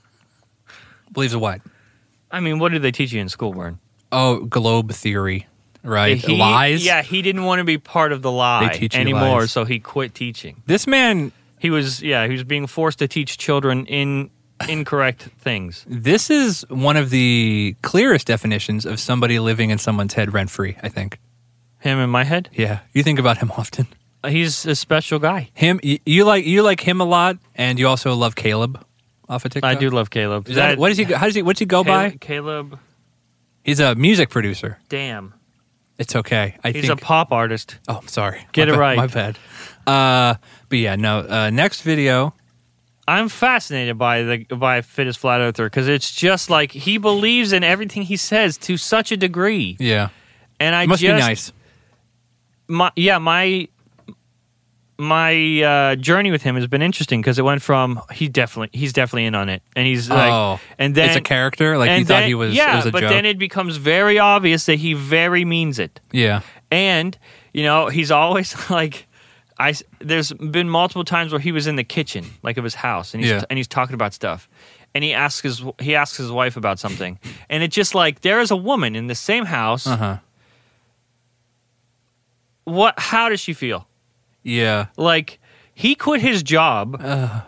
Believes what? I mean, what did they teach you in school, Vern? Oh, globe theory. right? He, Lies. Yeah, he didn't want to be part of the lie They teach you anymore, lies. so he quit teaching. This man, He was, yeah, he was being forced to teach children in incorrect things. this is one of the clearest definitions of somebody living in someone's head rent-free, I think. Him in my head, Yeah. You think about him often. he's a special guy. Him, you, you like you like him a lot, and you also love Caleb off of TikTok. I do love Caleb. Is that, what is he? How does he? What's he go by? Caleb, Caleb, He's a music producer. damn. It's okay. I He's think. a pop artist. oh, I'm sorry. Get My it bad- right. My bad. Uh, but yeah, no. Uh, next video. I'm fascinated by the by Fittest Flat Earther because it's just like he believes in everything he says to such a degree, Yeah, and I it must just be nice. my yeah my my uh, journey with him has been interesting because it went from he definitely he's definitely in on it, and he's like, oh, and then it's a character. Like you and thought then- he was. yeah, it was a but joke. then it becomes very obvious that he very means it. yeah. And, you know, he's always like, I, there's been multiple times where he was in the kitchen, like of his house, and he's, Yeah. and he's talking about stuff. And he asks his he asks his wife about something. And it's just like, there is a woman in the same house. Uh huh. What? How does she feel? Yeah. Like, he quit his job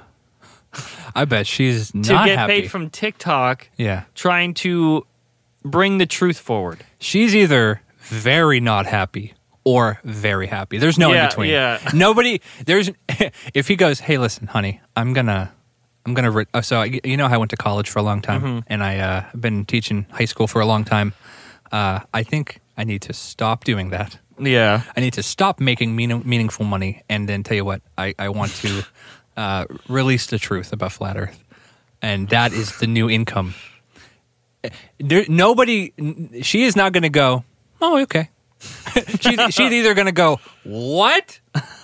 I bet she's to not get happy. paid from TikTok yeah. trying to bring the truth forward. She's either very not happy or very happy. There's no Yeah, in between. yeah. Nobody. There's. If he goes, hey, listen, honey, I'm gonna, I'm gonna. Re- oh, so I, you know, I went to college for a long time, Mm-hmm. and I uh, have been teaching high school for a long time. Uh, I think I need to stop doing that. Yeah. I need to stop making meaning, meaningful money, and then tell you what, I, I want to uh, release the truth about flat Earth, and that is the new income. There, nobody, she is not going to go, oh, okay. she's, she's either going to go, what?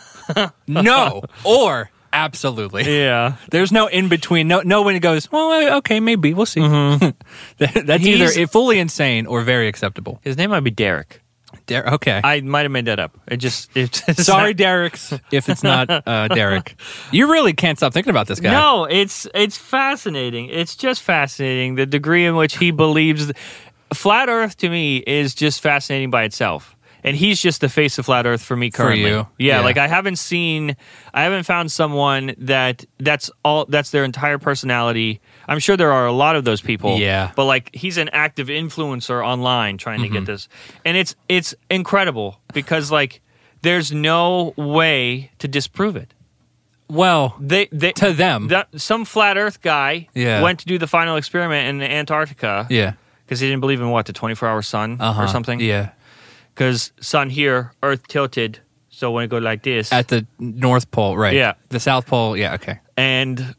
No, or absolutely. Yeah. There's no in between. No, no one goes, well, okay, maybe we'll see. That- That's Mm-hmm. He's- either fully insane or very acceptable. His name might be Derek. Der- okay. I might have made that up. It just. It just Sorry, Derek's, if it's not uh, Derek. You really can't stop thinking about this guy. No, it's it's fascinating. It's just fascinating the degree in which he believes. Flat Earth to me is just fascinating by itself, and he's just the face of Flat Earth for me currently. you? Yeah, Yeah. like I haven't seen, I haven't found someone that that's all that's their entire personality. I'm sure there are a lot of those people. Yeah. but like he's an active influencer online trying to get this, and it's it's incredible because like there's no way to disprove it. Well, They, they to them. that, some flat Earth guy Yeah. went to do the final experiment in Antarctica yeah. because he didn't believe in what the twenty-four hour sun Uh-huh. or something. Yeah. Because sun here, Earth tilted, so when it go like this, At the North Pole, right. Yeah. The South Pole, yeah, okay. and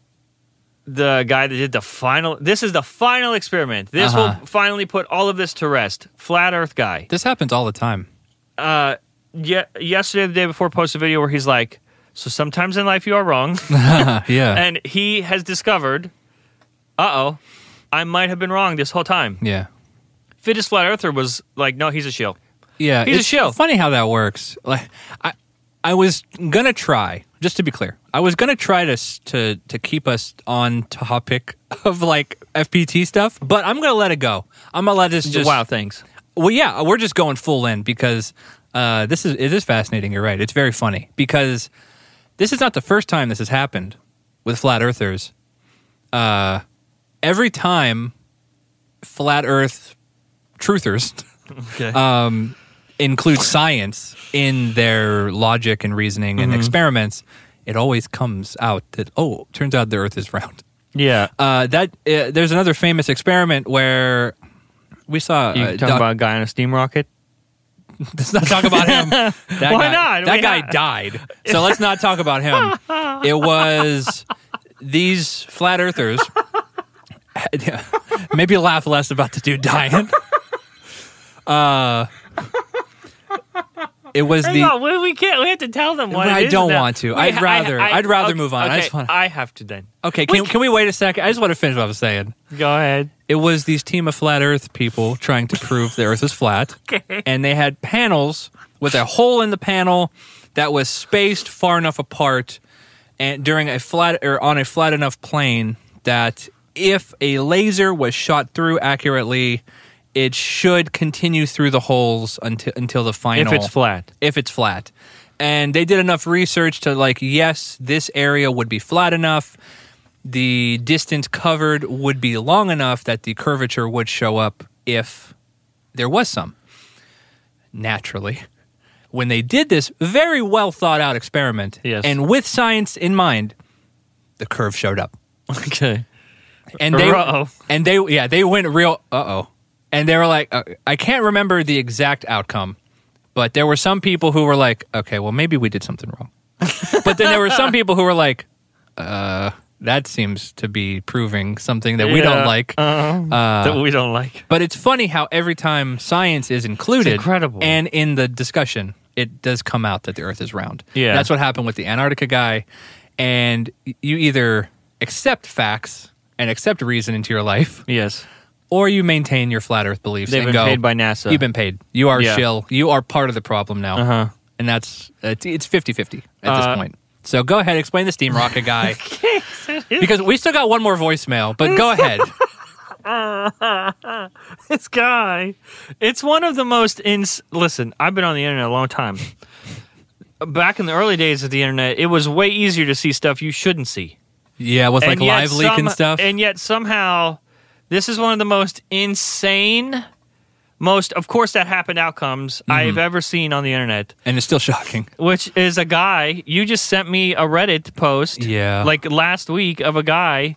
the guy that did the final, this is the final experiment. This Uh-huh. will finally put all of this to rest. Flat Earth guy. This happens all the time. Uh, yeah, yesterday, the day before, posted a video where he's like, "So sometimes in life you are wrong," yeah. and he has discovered, "Uh oh, I might have been wrong this whole time." yeah. Fittest Flat Earther was like, no, he's a shill. Yeah. He's a it's shill. funny how that works. Like I I was going to try, just to be clear. I was going to try to s- to to keep us on topic of like F P T stuff, but I'm going to let it go. I'm going to let this just wow, thanks. Well, yeah, we're just going full in because uh, this is it is fascinating. You're right. It's very funny because this is not the first time this has happened with flat earthers. Uh, every time flat Earth truthers Okay. um, include science in their logic and reasoning and experiments, it always comes out that oh, turns out the Earth is round. yeah. Uh, that uh, there's another famous experiment where we saw. You uh, talking doc- about a guy on a steam rocket? Let's not talk about him. That Why guy, not? That We guy ha- died. So let's not talk about him. It was these flat earthers. Maybe laugh less about the dude dying. Uh, it was Hang the. on, we, we can't. We have to tell them what I it is don't now. want to. We I'd ha- rather- I'd rather okay, move on. I Okay, just wanna- I have to then. Okay, can, can we wait a second? I just want to finish what I was saying. Go ahead. It was these team of flat Earth people trying to prove the Earth is flat, and they had panels with a hole in the panel that was spaced far enough apart, and during a flat or on a flat enough plane that if a laser was shot through accurately, it should continue through the holes until until the final. If it's flat. If it's flat. And they did enough research to like, yes, this area would be flat enough. The distance covered would be long enough that the curvature would show up if there was some. Naturally, when they did this very well thought out experiment, yes. and with science in mind, the curve showed up. Okay. And they, Uh-oh. and they, yeah, they went real, uh-oh. And they were like, uh, I can't remember the exact outcome, but there were some people who were like, okay, well, maybe we did something wrong. But then there were some people who were like, uh, that seems to be proving something that we Yeah, don't like. Uh-huh. Uh, that we don't like. But it's funny how every time science is included, It's incredible. and in the discussion, it does come out that the Earth is round. Yeah. That's what happened with the Antarctica guy. And you either accept facts and accept reason into your life, Yes. or you maintain your flat Earth beliefs They've and been go, paid by NASA. You've been paid. You are Yeah. a shill. You are part of the problem now. Uh-huh. And that's it's it's fifty-fifty at this Uh, point. So go ahead, explain the steam rocket guy. Because we still got one more voicemail, but go ahead. This guy, it's one of the most ins. Listen, I've been on the internet a long time. Back in the early days of the internet, it was way easier to see stuff you shouldn't see. Yeah, with like And yet live leak and some- stuff. And yet somehow, this is one of the most insane, most, of course, that happened outcomes Mm-hmm. I've ever seen on the internet. And it's still shocking. Which is a guy, you just sent me a Reddit post, Yeah. like last week, of a guy.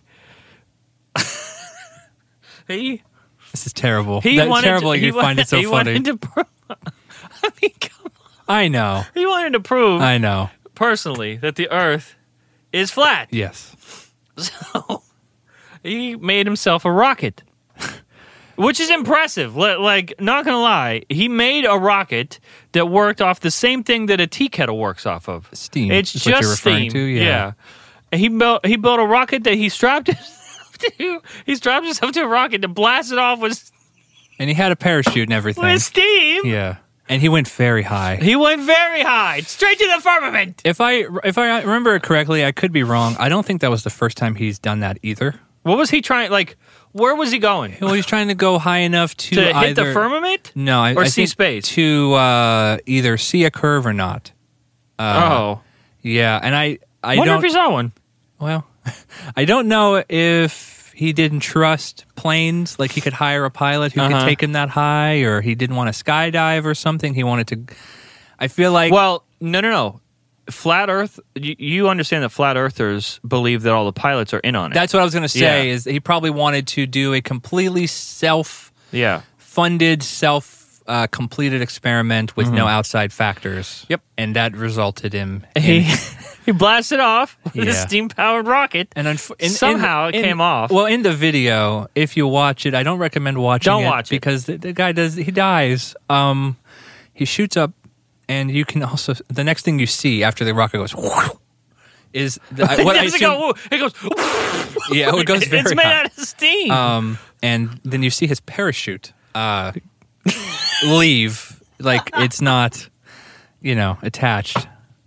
he This is terrible. he That's wanted terrible. to, You he find wanted, it so he funny. Wanted to prove, I mean, come on. I know. He wanted to prove I know. personally that the Earth is flat. Yes. So he made himself a rocket, which is impressive. Li- Like, not gonna lie, he made a rocket that worked off the same thing that a tea kettle works off of. Steam It's is just what you're referring steam. to? Yeah. And he built he built a rocket that he strapped himself to. He strapped himself to a rocket to blast it off with, And he had a parachute and everything. with steam. Yeah. And he went very high. He went very high, straight to the firmament. If I if I remember correctly, I could be wrong. I don't think that was the first time he's done that either. What was he trying? Like, where was he going? Well, he's trying to go high enough to, To hit either, the firmament? No, I, Or I see think space? to uh, either see a curve or not. Uh, oh, yeah, and I I wonder don't if he saw one. well, I don't know if he didn't trust planes, like he could hire a pilot who Uh-huh. could take him that high, or he didn't want to skydive or something. He wanted to. I feel like Well, no, no, no. Flat Earth. You, you understand that flat earthers believe that all the pilots are in on it. that's what I was going to say. Yeah. Is he probably wanted to do a completely self-funded, yeah. self-completed experiment with no outside factors. Mm-hmm. Yep. And that resulted him. In, He he blasted off with a Yeah. steam powered rocket. and unf- in, Somehow in- it in- came off. Well, in the video, if you watch it, I don't recommend watching Don't it watch it. because the, the guy does he dies. Um, he shoots up, and you can also the next thing you see after the rocket goes is the, I- what I it doesn't assume, go. woo, It goes. yeah, it goes very It's made high. out of steam. Um, and then you see his parachute uh, leave, like it's not, you know, attached.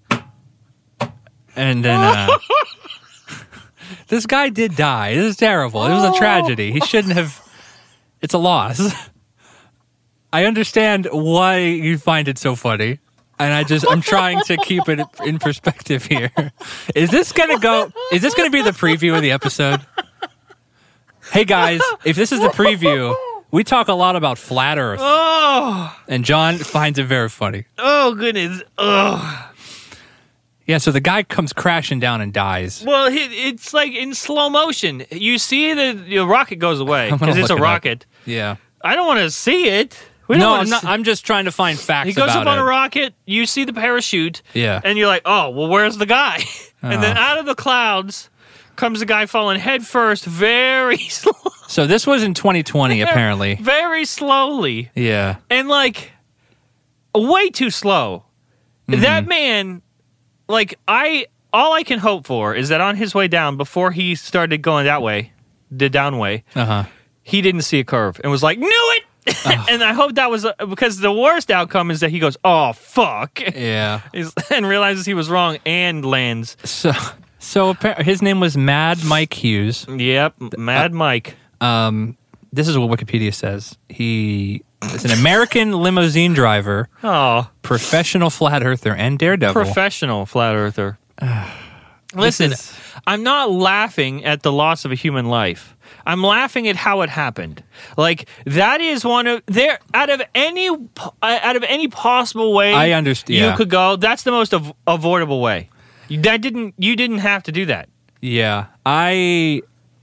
And then uh, this guy did die. This is terrible. It was a tragedy. He shouldn't have. It's a loss. I understand why you find it so funny. And I just, I'm trying to keep it in perspective here. Is this going to go, is this going to be the preview of the episode? Hey guys, if this is the preview, we talk a lot about flat Earth. oh, And John finds it very funny. oh goodness. Oh. Yeah, so the guy comes crashing down and dies. Well, he, it's like in slow motion. You see the, the rocket goes away I'm gonna because it's a look it up. rocket. Yeah. I don't want to see it. We don't No, wanna I'm not. see- I'm just trying to find facts He goes about up on it. a rocket. You see the parachute. Yeah. And you're like, oh, well, where's the guy? And then Oh. out of the clouds comes a guy falling head first, very slow, So this was in twenty twenty, apparently. very slowly, Yeah. and like way too slow. Mm-hmm. That man, like I, all I can hope for is that on his way down, before he started going that way, the down way, Uh huh. he didn't see a curve and was like, knew it. And I hope that was uh, because the worst outcome is that he goes, oh fuck, Yeah. He's- and realizes he was wrong and lands. So, so appar- his name was Mad Mike Hughes. Yep, Mad Mike. Um, this is what Wikipedia says. He is an American limousine driver, Oh, professional flat earther, and daredevil. professional flat earther. Listen, is- I'm not laughing at the loss of a human life. I'm laughing at how it happened. Like that is one of there out of any out of any possible way I understand. you Yeah. could go. That's the most av- avoidable way. That didn't you didn't have to do that. Yeah, I.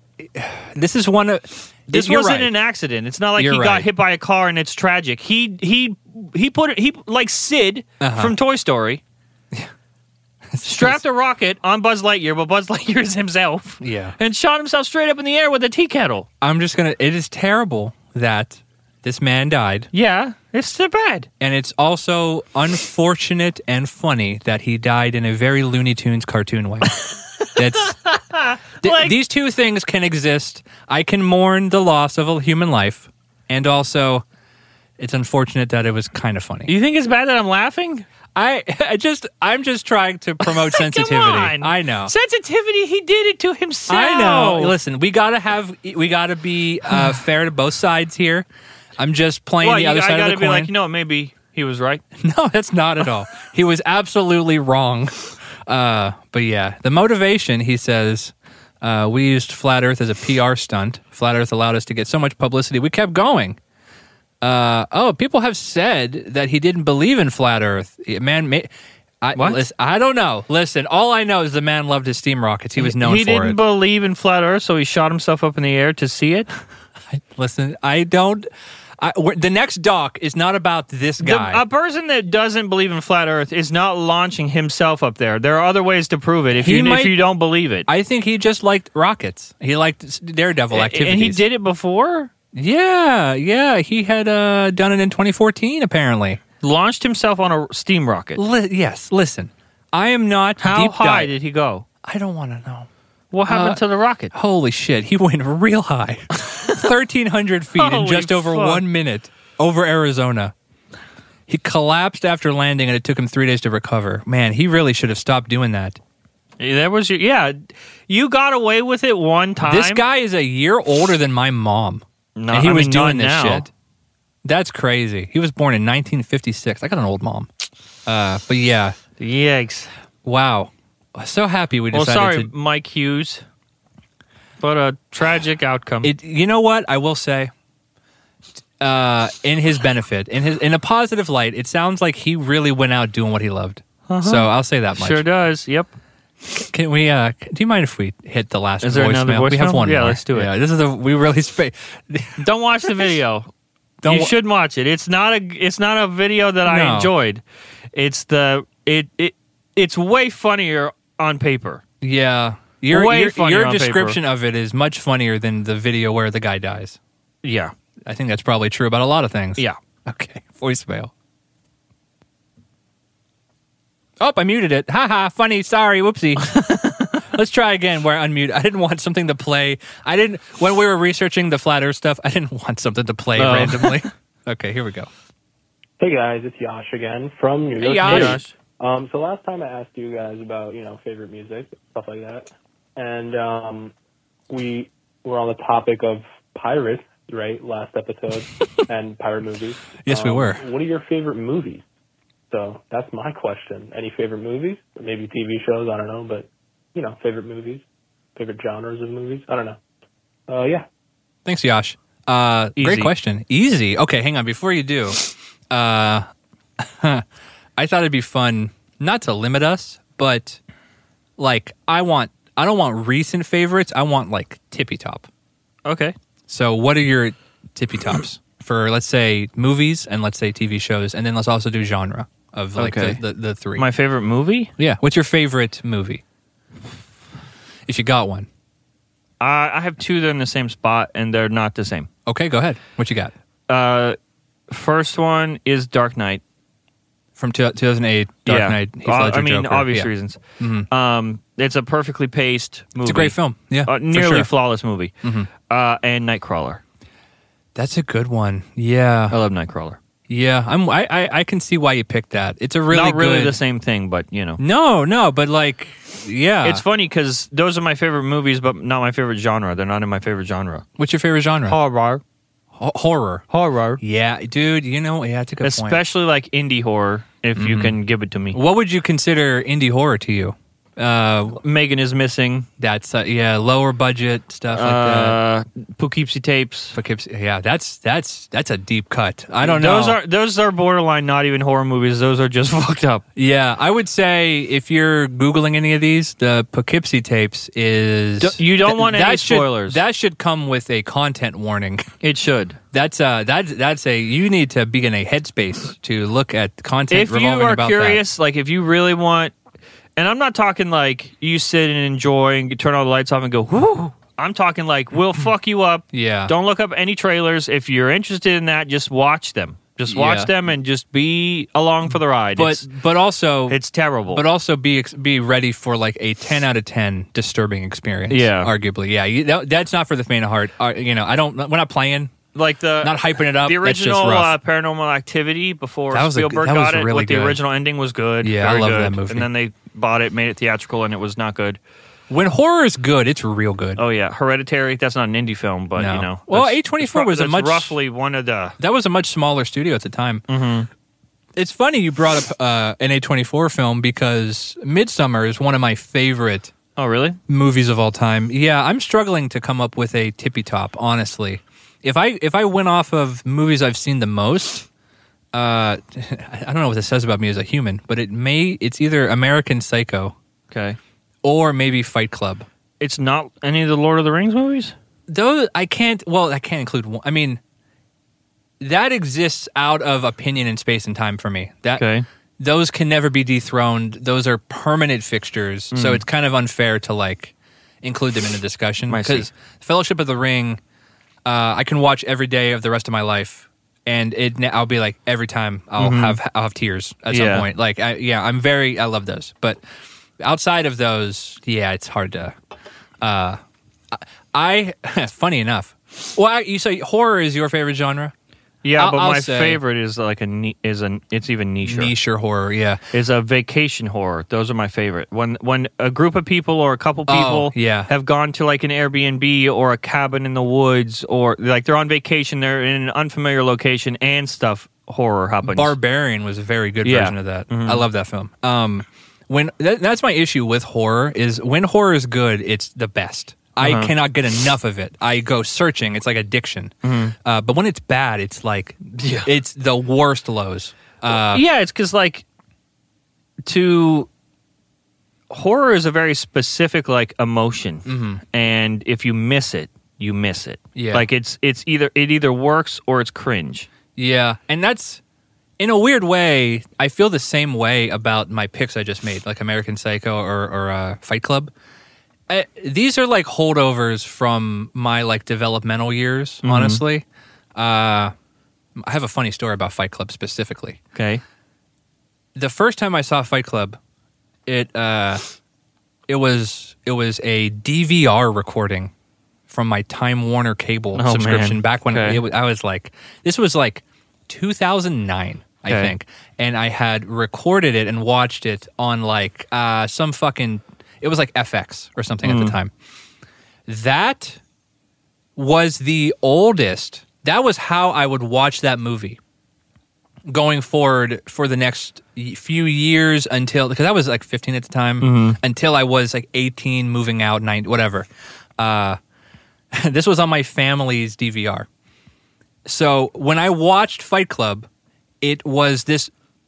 This is one of. This you're wasn't right. an accident. It's not like You're he right. got hit by a car and it's tragic. He he he put it he like Sid Uh-huh. from Toy Story. Strapped a rocket on Buzz Lightyear, but Buzz Lightyear is himself. Yeah. And shot himself straight up in the air with a tea kettle. I'm just gonna. It is terrible that this man died, Yeah, it's so bad. and it's also unfortunate and funny that he died in a very Looney Tunes cartoon way. That's th- Like- these two things can exist. I can mourn the loss of a human life, and also it's unfortunate that it was kind of funny. You think it's bad that I'm laughing? I, I just I'm just trying to promote sensitivity. Come on. I know. Sensitivity, he did it to himself. I know. Listen, we gotta have we gotta be uh, fair to both sides here. I'm just playing Well, the you, other I side gotta of the be coin. like, you know, maybe he was right. No, that's not at all. He was absolutely wrong. Uh, but yeah, the motivation, he says, uh, we used Flat Earth as a P R stunt. Flat Earth allowed us to get so much publicity. We kept going. Uh, oh, people have said that he didn't believe in Flat Earth. Man, ma- I, What? listen, I don't know. Listen, all I know is the man loved his steam rockets. He was known he for didn't it. believe in flat Earth, so he shot himself up in the air to see it. Listen, I don't. I, we're- the next doc is not about this The- guy. a person that doesn't believe in flat Earth is not launching himself up there. There are other ways to prove it if He you might- if you don't believe it. I think he just liked rockets. He liked daredevil activities. And he did it before. Yeah, yeah. He had uh, done it in twenty fourteen, apparently. Launched himself on a steam rocket. Li- yes, listen. I am not How deep high dive- did he go? I don't want to know. What happened Uh, to the rocket? Holy shit, he went real high. thirteen hundred feet in Holy just over fuck. one minute over Arizona. He collapsed after landing, and it took him three days to recover. Man, he really should have stopped doing that. That was your yeah. You got away with it one time. This guy is a year older than my mom. No, and he I was mean, doing not this now. shit. That's crazy. He was born in nineteen fifty-six. I got an old mom. Uh, but yeah, Yikes! wow. So happy we Well, decided sorry, to. Mike Hughes, but a tragic outcome. It. You know what? I will say, uh, in his benefit, in his in a positive light, it sounds like he really went out doing what he loved. So I'll say that much. sure does. Yep. Can we? Uh, do you mind if we hit the last Is there voicemail? another We have voicemail? one Yeah, more. let's do it. Yeah, this is the we really spa- Don't watch the video. Don't you wa- should watch it. It's not a. It's not a video that I No. enjoyed. It's the. It. It. It's way funnier on paper. Yeah, your Way your, funnier your on paper. description of it is much funnier than the video where the guy dies. Yeah. I think that's probably true about a lot of things. Yeah. Okay. Voicemail. Oh, I muted it. Haha, funny. Sorry. Whoopsie. Let's try again where I unmute. I didn't want something to play. I didn't, when we were researching the flat earth stuff, I didn't want something to play Oh. randomly. Okay, here we go. Hey guys, it's Yash again from New York Hey, Yash. City. Gosh. Um, so last time I asked you guys about, you know, favorite music, stuff like that. And um, we were on the topic of pirates, right, last episode, and pirate movies. Yes, we Um, were. What are your favorite movies? So that's my question. Any favorite movies? Or maybe T V shows, I don't know, but, you know, favorite movies, favorite genres of movies, I don't know. Uh, yeah. Thanks, Yash. Uh, great Easy. question. Easy. Okay, hang on. Before you do, uh, I thought it'd be fun not to limit us, but like I want, I don't want recent favorites. I want like tippy top. Okay. So, what are your tippy tops for, let's say, movies and let's say T V shows, and then let's also do genre of like Okay. the, the the three. My favorite movie? yeah. What's your favorite movie? If you got one. Uh, I have two that are in the same spot, and they're not the same. Okay, go ahead. What you got? Uh, first one is Dark Knight. From two thousand eight, Dark yeah. Knight. Heath Uh, Ledger, I mean, Joker. obvious Yeah. reasons. Mhm. Um, it's a perfectly paced movie. It's a great film. Yeah, Uh, for nearly sure. Mm-hmm. flawless movie. Uh, and Nightcrawler. That's a good one. Yeah, I love Nightcrawler. yeah. I'm. I, I. I can see why you picked that. It's a really Not really good. the same thing, but you know. No, no, but like, yeah. It's funny because those are my favorite movies, but not my favorite genre. They're not in my favorite genre. What's your favorite genre? Horror. Ho- horror. Horror. Yeah, dude. You know, yeah, that's a good point. Especially like indie horror, if you can give it to me. What would you consider indie horror to you? Uh, Megan is Missing. that's uh, yeah, lower budget stuff like that. Uh, Poughkeepsie Tapes. Poughkeepsie- Yeah, that's that's that's a deep cut. I don't know. Those are those are borderline not even horror movies. Those are just fucked up. Yeah, I would say if you're Googling any of these, the Poughkeepsie Tapes is... Do- you don't th- want any that should- spoilers. That should come with a content warning. It should. That's uh, that's that's a... You need to be in a headspace to look at content If you revolving are about curious, like if you really want, and I'm not talking like you sit and enjoy and turn all the lights off and go, whoo. I'm talking like we'll fuck you up. Yeah. Don't look up any trailers. If you're interested in that, just watch them. Just watch Yeah. them and just be along for the ride. that. But it's, but also... it's terrible. But also be ex- be ready for like a ten out of ten disturbing experience. Yeah. Arguably. Yeah. You, that, that's not for the faint of heart. Uh, you know, I don't... We're not playing... like the Not hyping it up. The That's just original rough. uh, Paranormal Activity before That was a good- Spielberg that was got it, really with the good. original ending was good. Yeah, I very love good. that movie. And then they bought it, made it theatrical, and it was not good. When horror is good, it's real good. Oh yeah, Hereditary. That's not an indie film, but No. you know. Well, that's- A twenty-four that's was a that's much- roughly one of the. That was a much smaller studio at the time. Mm-hmm. It's funny you brought up uh, an A twenty-four film because Midsummer is one of my favorite Oh really? movies of all time. Yeah, I'm struggling to come up with a tippy top, honestly. If I if I went off of movies I've seen the most, uh, I don't know what this says about me as a human, but it may it's either American Psycho Okay. or maybe Fight Club. It's not any of the Lord of the Rings movies. Those I can't. Well, I can't include one. I mean, that exists out of opinion in space and time for me. That Okay. those can never be dethroned. Those are permanent fixtures. Mm. So it's kind of unfair to like include them in the discussion I see. because Fellowship of the Ring, uh, I can watch every day of the rest of my life, and it I'll be like every time I'll have I'll have tears at Mm-hmm. Yeah. some point. Like I, yeah, I'm very I love those, but outside of those, yeah, it's hard to. Uh, I funny enough. Well, I, you say horror is your favorite genre? Yeah, I'll- but I'll my say- favorite is like a ni- is a it's even niche. Niche or horror, yeah. Is a vacation horror. Those are my favorite. When when a group of people or a couple people Oh, yeah. have gone to like an Airbnb or a cabin in the woods or like they're on vacation, they're in an unfamiliar location and stuff horror happens. Barbarian was a very good Yeah. version of that. I love that film. Um, when that, that's my issue with horror is when horror is good, it's the best. I cannot get enough of it. I go searching. It's like addiction. Uh, but when it's bad, it's like it's the worst lows. Uh, yeah, it's because like to horror is a very specific like emotion, and if you miss it, you miss it. Yeah. like it's it's either it either works or it's cringe. Yeah, and that's in a weird way. I feel the same way about my picks I just made, like American Psycho or, or uh, Fight Club. I, these are like holdovers from my like developmental years. Honestly, uh, I have a funny story about Fight Club specifically. Okay, The first time I saw Fight Club, it uh, it was it was a D V R recording from my Time Warner cable Oh, subscription man. back when Okay. it was, I was like, this was like two thousand nine, I Okay. think, and I had recorded it and watched it on like uh, some fucking. It was like F X or something Mm. at the time. That was the oldest. That was how I would watch that movie going forward for the next y- few years until, because I was like fifteen at the time, Mm-hmm. until I was like eighteen, moving out, nine, whatever. Uh, this was on my family's D V R. So when I watched Fight Club, it was this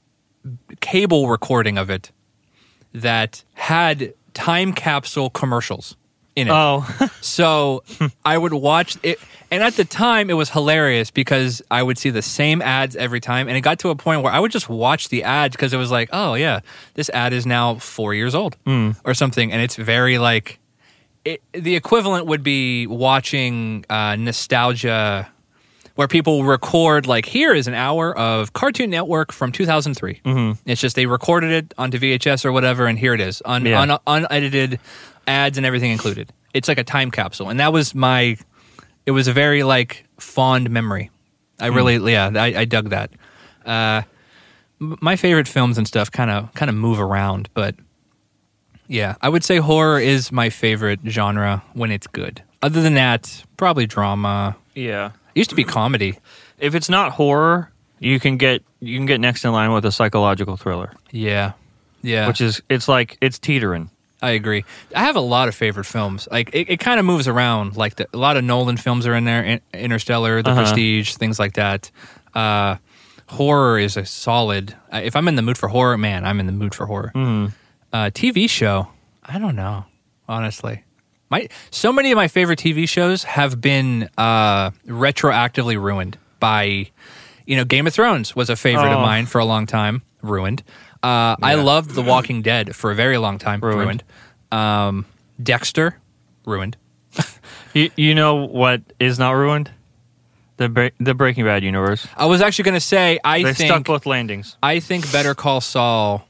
cable recording of it that had time capsule commercials in it. oh, So I would watch it, and at the time it was hilarious because I would see the same ads every time, and it got to a point where I would just watch the ads because it was like, oh yeah, this ad is now four years old or something, and it's very like it, the equivalent would be watching uh, nostalgia. Where people record, like, here is an hour of Cartoon Network from two thousand three. Mm-hmm. It's just they recorded it onto V H S or whatever, and here it is, un- Yeah. un- unedited, ads and everything included. It's like a time capsule, and that was my. It was a very like fond memory. I really, yeah, I, I dug that. Uh, m- my favorite films and stuff kind of kind of move around, but yeah, I would say horror is my favorite genre when it's good. Other than that, probably drama. yeah. It used to be comedy. If it's not horror, you can get you can get next in line with a psychological thriller, Yeah. Yeah. which is it's like it's teetering. I agree. I have a lot of favorite films. Like it, it kind of moves around. Like the, a lot of Nolan films are in there. In, Interstellar, The Uh-huh. Prestige, things like that. Uh, horror is a solid. Uh, if I'm in the mood for horror, man, I'm in the mood for horror. Mm. Uh, T V show, I don't know. Honestly, my so many of my favorite T V shows have been uh, retroactively ruined by, you know, Game of Thrones was a favorite Oh. of mine for a long time. Ruined. Uh, I loved The Walking Dead for a very long time. Ruined. Ruined. Um, Dexter, ruined. You, you know what is not ruined? The Bre- the Breaking Bad universe. I was actually going to say I They think stuck both landings. I think Better Call Saul,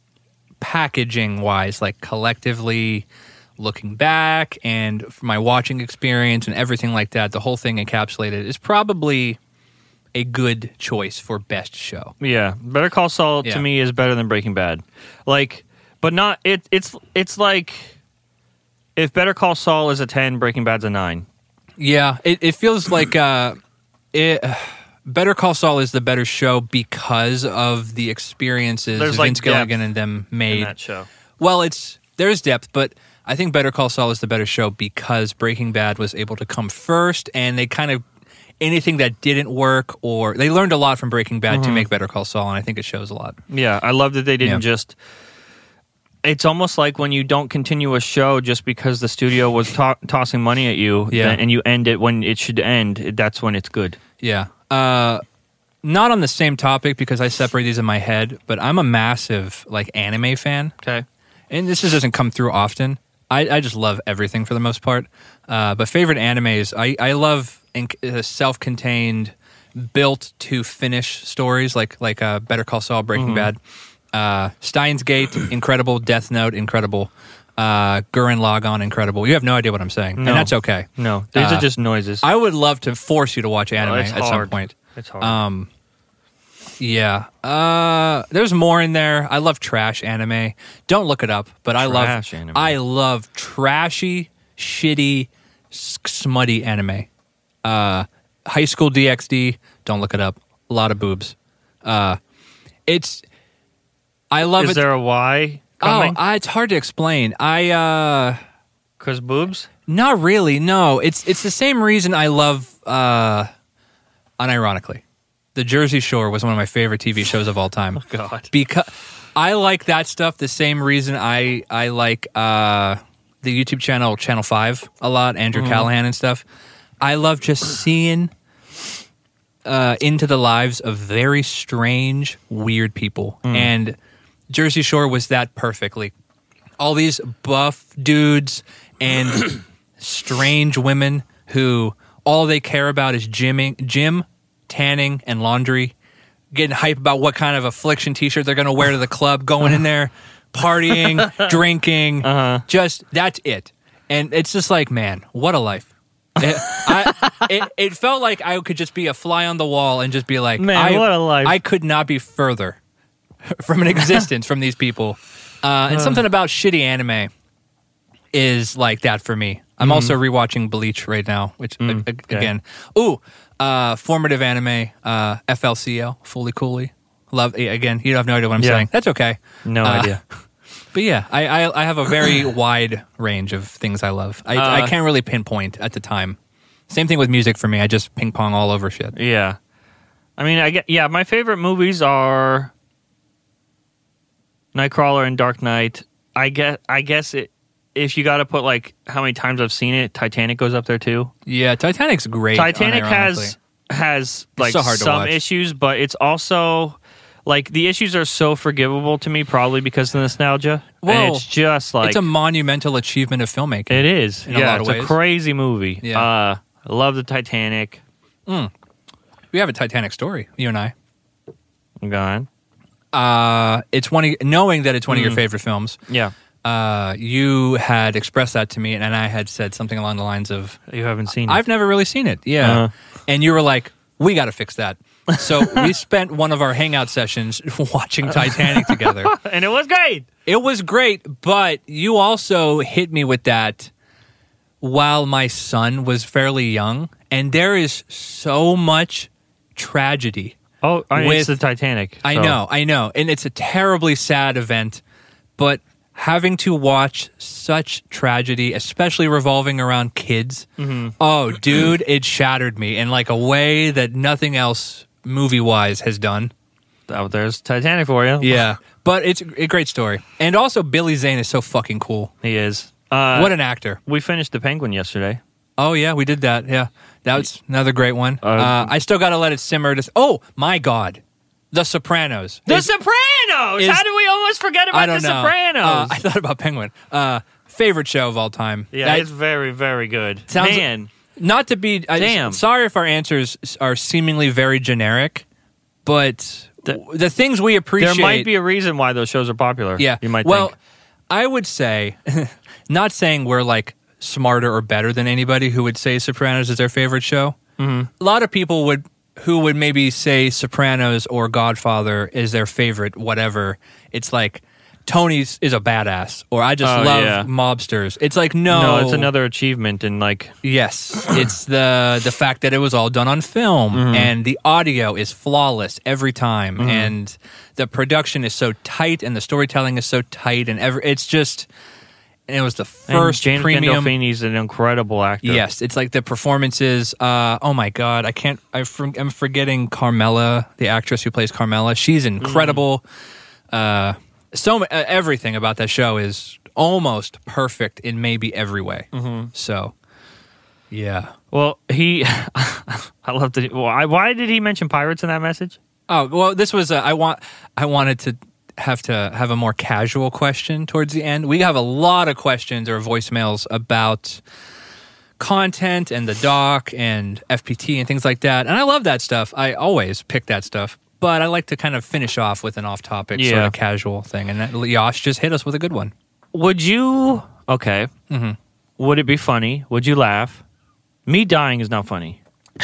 packaging wise, like collectively looking back and from my watching experience and everything like that, the whole thing encapsulated is probably a good choice for best show. Yeah, Better Call Saul Yeah. to me is better than Breaking Bad. Like, but not it. It's it's like if Better Call Saul is a ten, Breaking Bad's a nine. Yeah, it, it feels like uh, it. Better Call Saul is the better show because of the experiences There's, like, Vince Gilligan depth and them In made. that show. Well, it's there's depth, but I think Better Call Saul is the better show because Breaking Bad was able to come first, and they kind of anything that didn't work, or they learned a lot from Breaking Bad to make Better Call Saul, and I think it shows a lot. Yeah, I love that they didn't Yeah. just. It's almost like when you don't continue a show just because the studio was to- tossing money at you, Yeah. then- and you end it when it should end. That's when it's good. Yeah. Uh, not on the same topic because I separate these in my head, but I'm a massive like anime fan. Okay. And this just doesn't come through often. I, I just love everything for the most part. Uh, but favorite animes, I, I love in, uh, self-contained, built to finish stories like like uh, Better Call Saul, Breaking Bad, uh, Steins Gate, incredible. Death Note, incredible. Uh, Gurren Lagann, incredible. You have no idea what I'm saying, No. and that's okay. No, these Uh, are just noises. I would love to force you to watch anime Oh, it's at some hard. point. It's hard. Um, yeah. Uh, there's more in there. I love trash anime. Don't look it up, but I love Trash anime. I love trashy, shitty, s- smutty anime. Uh, High School D X D. Don't look it up. A lot of boobs. Uh, it's. I love Is it. there a why oh, coming? I, it's hard to explain. I. uh Because boobs? Not really. No, it's it's the same reason I love. uh Unironically, The Jersey Shore was one of my favorite T V shows of all time. God. Because I like that stuff the same reason I I like uh, the YouTube channel Channel Five a lot, Andrew Callahan and stuff. I love just seeing uh, into the lives of very strange, weird people, and Jersey Shore was that perfectly. All these buff dudes and strange women who all they care about is gymming, gym, tanning, and laundry. Getting hype about what kind of affliction T-shirt they're going to wear to the club, going in there, partying, drinking. Uh-huh. Just that's it, and it's just like, man, what a life. It, I, it, it felt like I could just be a fly on the wall and just be like, Man, I, what a life. I could not be further from an existence from these people. Uh, and something about shitty anime is like that for me. I'm also rewatching Bleach right now, which a- a- okay. again, ooh, uh, formative anime, uh, F L C L, Fully Coolly. Love again. You have no idea what I'm Yeah. saying. That's okay. No Uh, idea. But yeah, I, I I have a very wide range of things I love. I, Uh, I can't really pinpoint at the time. Same thing with music for me. I just ping pong all over shit. Yeah. I mean, I get, yeah, my favorite movies are Nightcrawler and Dark Knight. I guess, I guess it, if you got to put like how many times I've seen it, Titanic goes up there too. Yeah, Titanic's great. Titanic unironically. has has like so hard to some watch. issues, but it's also like the issues are so forgivable to me, probably because of the nostalgia. Well, and it's just like it's a monumental achievement of filmmaking. it is. in a yeah, lot of it's ways. a crazy movie. Yeah. Uh, I love the Titanic. We have a Titanic story, you and I. I'm gone. Uh, it's one of, knowing that it's one of Mm. your favorite films. Yeah, Uh, you had expressed that to me, and I had said something along the lines of, you haven't seen "I've it. never really seen it." Yeah, Uh-huh. and you were like, "We got to fix that." So we spent one of our hangout sessions watching Titanic together. and it was great. It was great, but you also hit me with that while my son was fairly young, and there is so much tragedy. Oh, I mean, it's with- the Titanic. I so- know, I know. And it's a terribly sad event, but having to watch such tragedy, especially revolving around kids, Mm-hmm. oh, dude, it shattered me in like a way that nothing else movie-wise has done. Oh, there's Titanic for you. Yeah, but it's a great story. And also, Billy Zane is so fucking cool. He is. Uh, What an actor. we finished The Penguin yesterday. Oh, yeah, we did that. Yeah, that was another great one. Uh, Uh, I still got to let it simmer. To, oh, my God. The Sopranos. The Is- Sopranos! is- How did we almost forget I about don't The know. Sopranos? Uh, I thought about Penguin. Uh, favorite show of all time. yeah, That- it's very, very good. Sounds- Man, Not to be I, Damn. sorry if our answers are seemingly very generic, but The- the, the things we appreciate. there might be a reason why those shows are popular. yeah. You might well, think. I would say, not saying we're like smarter or better than anybody who would say Sopranos is their favorite show. Mm-hmm. A lot of people would who would maybe say Sopranos or Godfather is their favorite. Whatever. It's like Tony's is a badass, or I just Oh, love yeah. mobsters. It's like no, No, it's another achievement in like Yes, it's the the fact that it was all done on film Mm-hmm. and the audio is flawless every time, and the production is so tight and the storytelling is so tight, and every it's just and it was the and first James premium. Gandolfini's an incredible actor. Yes, it's like the performances. Uh, oh my God, I can't. I for, I'm forgetting Carmela, the actress who plays Carmela. She's incredible. Uh, so uh, everything about that show is almost perfect in maybe every way. So, yeah. Well, he, I love that. Why, why did he mention pirates in that message? Oh well, this was. Uh, I want. I wanted to have to have a more casual question towards the end. We have a lot of questions or voicemails about content and the doc and F P T and things like that. And I love that stuff. I always pick that stuff. But I like to kind of finish off with an off-topic sort Yeah. of casual thing. And that, Yosh just hit us with a good one. Would you? Okay. Mm-hmm. Would it be funny? Would you laugh? Me dying is not funny.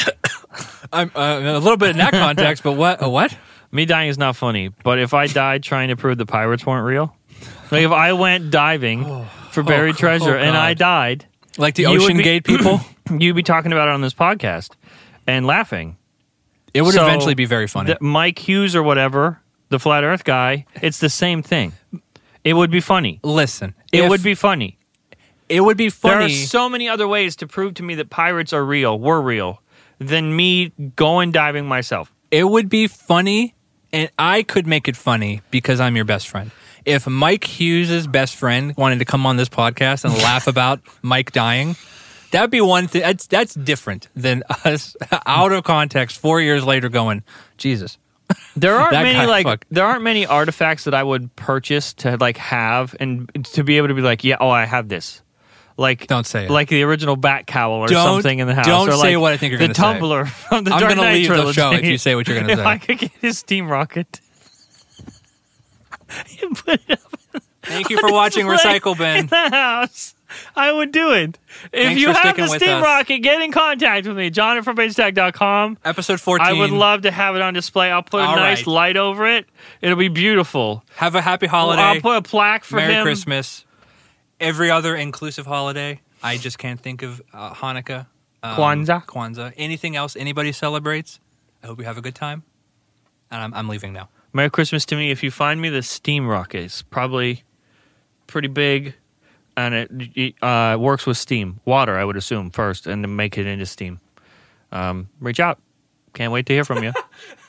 I'm uh, a little bit in that context, but what? Uh, what? Me dying is not funny. But if I died trying to prove the pirates weren't real, like if I went diving for buried oh, treasure and I God. died, Like the You would Ocean be- Gate people? you'd be talking about it on this podcast and laughing. It would So, eventually be very funny. The- Mike Hughes or whatever, the flat Earth guy, it's the same thing. It would be funny. Listen, It if- would be funny. It would be There funny. are so many other ways to prove to me that pirates are real, were real, than me going diving myself. It would be funny, and I could make it funny because I'm your best friend. If Mike Hughes' best friend wanted to come on this podcast and laugh about Mike dying, that would be one thing. That's, that's different than us out of context four years later going, Jesus. There aren't That many guy- like fuck. there aren't many artifacts that I would purchase to like have and to be able to be like, yeah, oh, I have this. Like Don't say it. Like the original bat cowl or Don't- something in the house. don't or say like what I think you're the gonna say. tumbler from the I'm Dark gonna Knight leave the trilogy. show if you say what you're gonna if say. I could get his steam rocket. and put it up Thank you for watching display Recycle Bin. in the house, I would do it. If Thanks you for have sticking the with steam us. rocket, get in contact with me, John at front page tag dot com. Episode fourteen. I would love to have it on display. I'll put a All nice right. light over it. It'll be beautiful. Have a happy holiday. I'll put a plaque for Merry him. Christmas. Every other inclusive holiday. I just can't think of uh, Hanukkah. Um, Kwanzaa. Kwanzaa. Anything else anybody celebrates? I hope you have a good time. And I'm, I'm leaving now. Merry Christmas to me. If you find me the steam rocket, it's probably pretty big, and it, it uh, works with steam, water, I would assume first, and then make it into steam. Um, reach out. Can't wait to hear from you.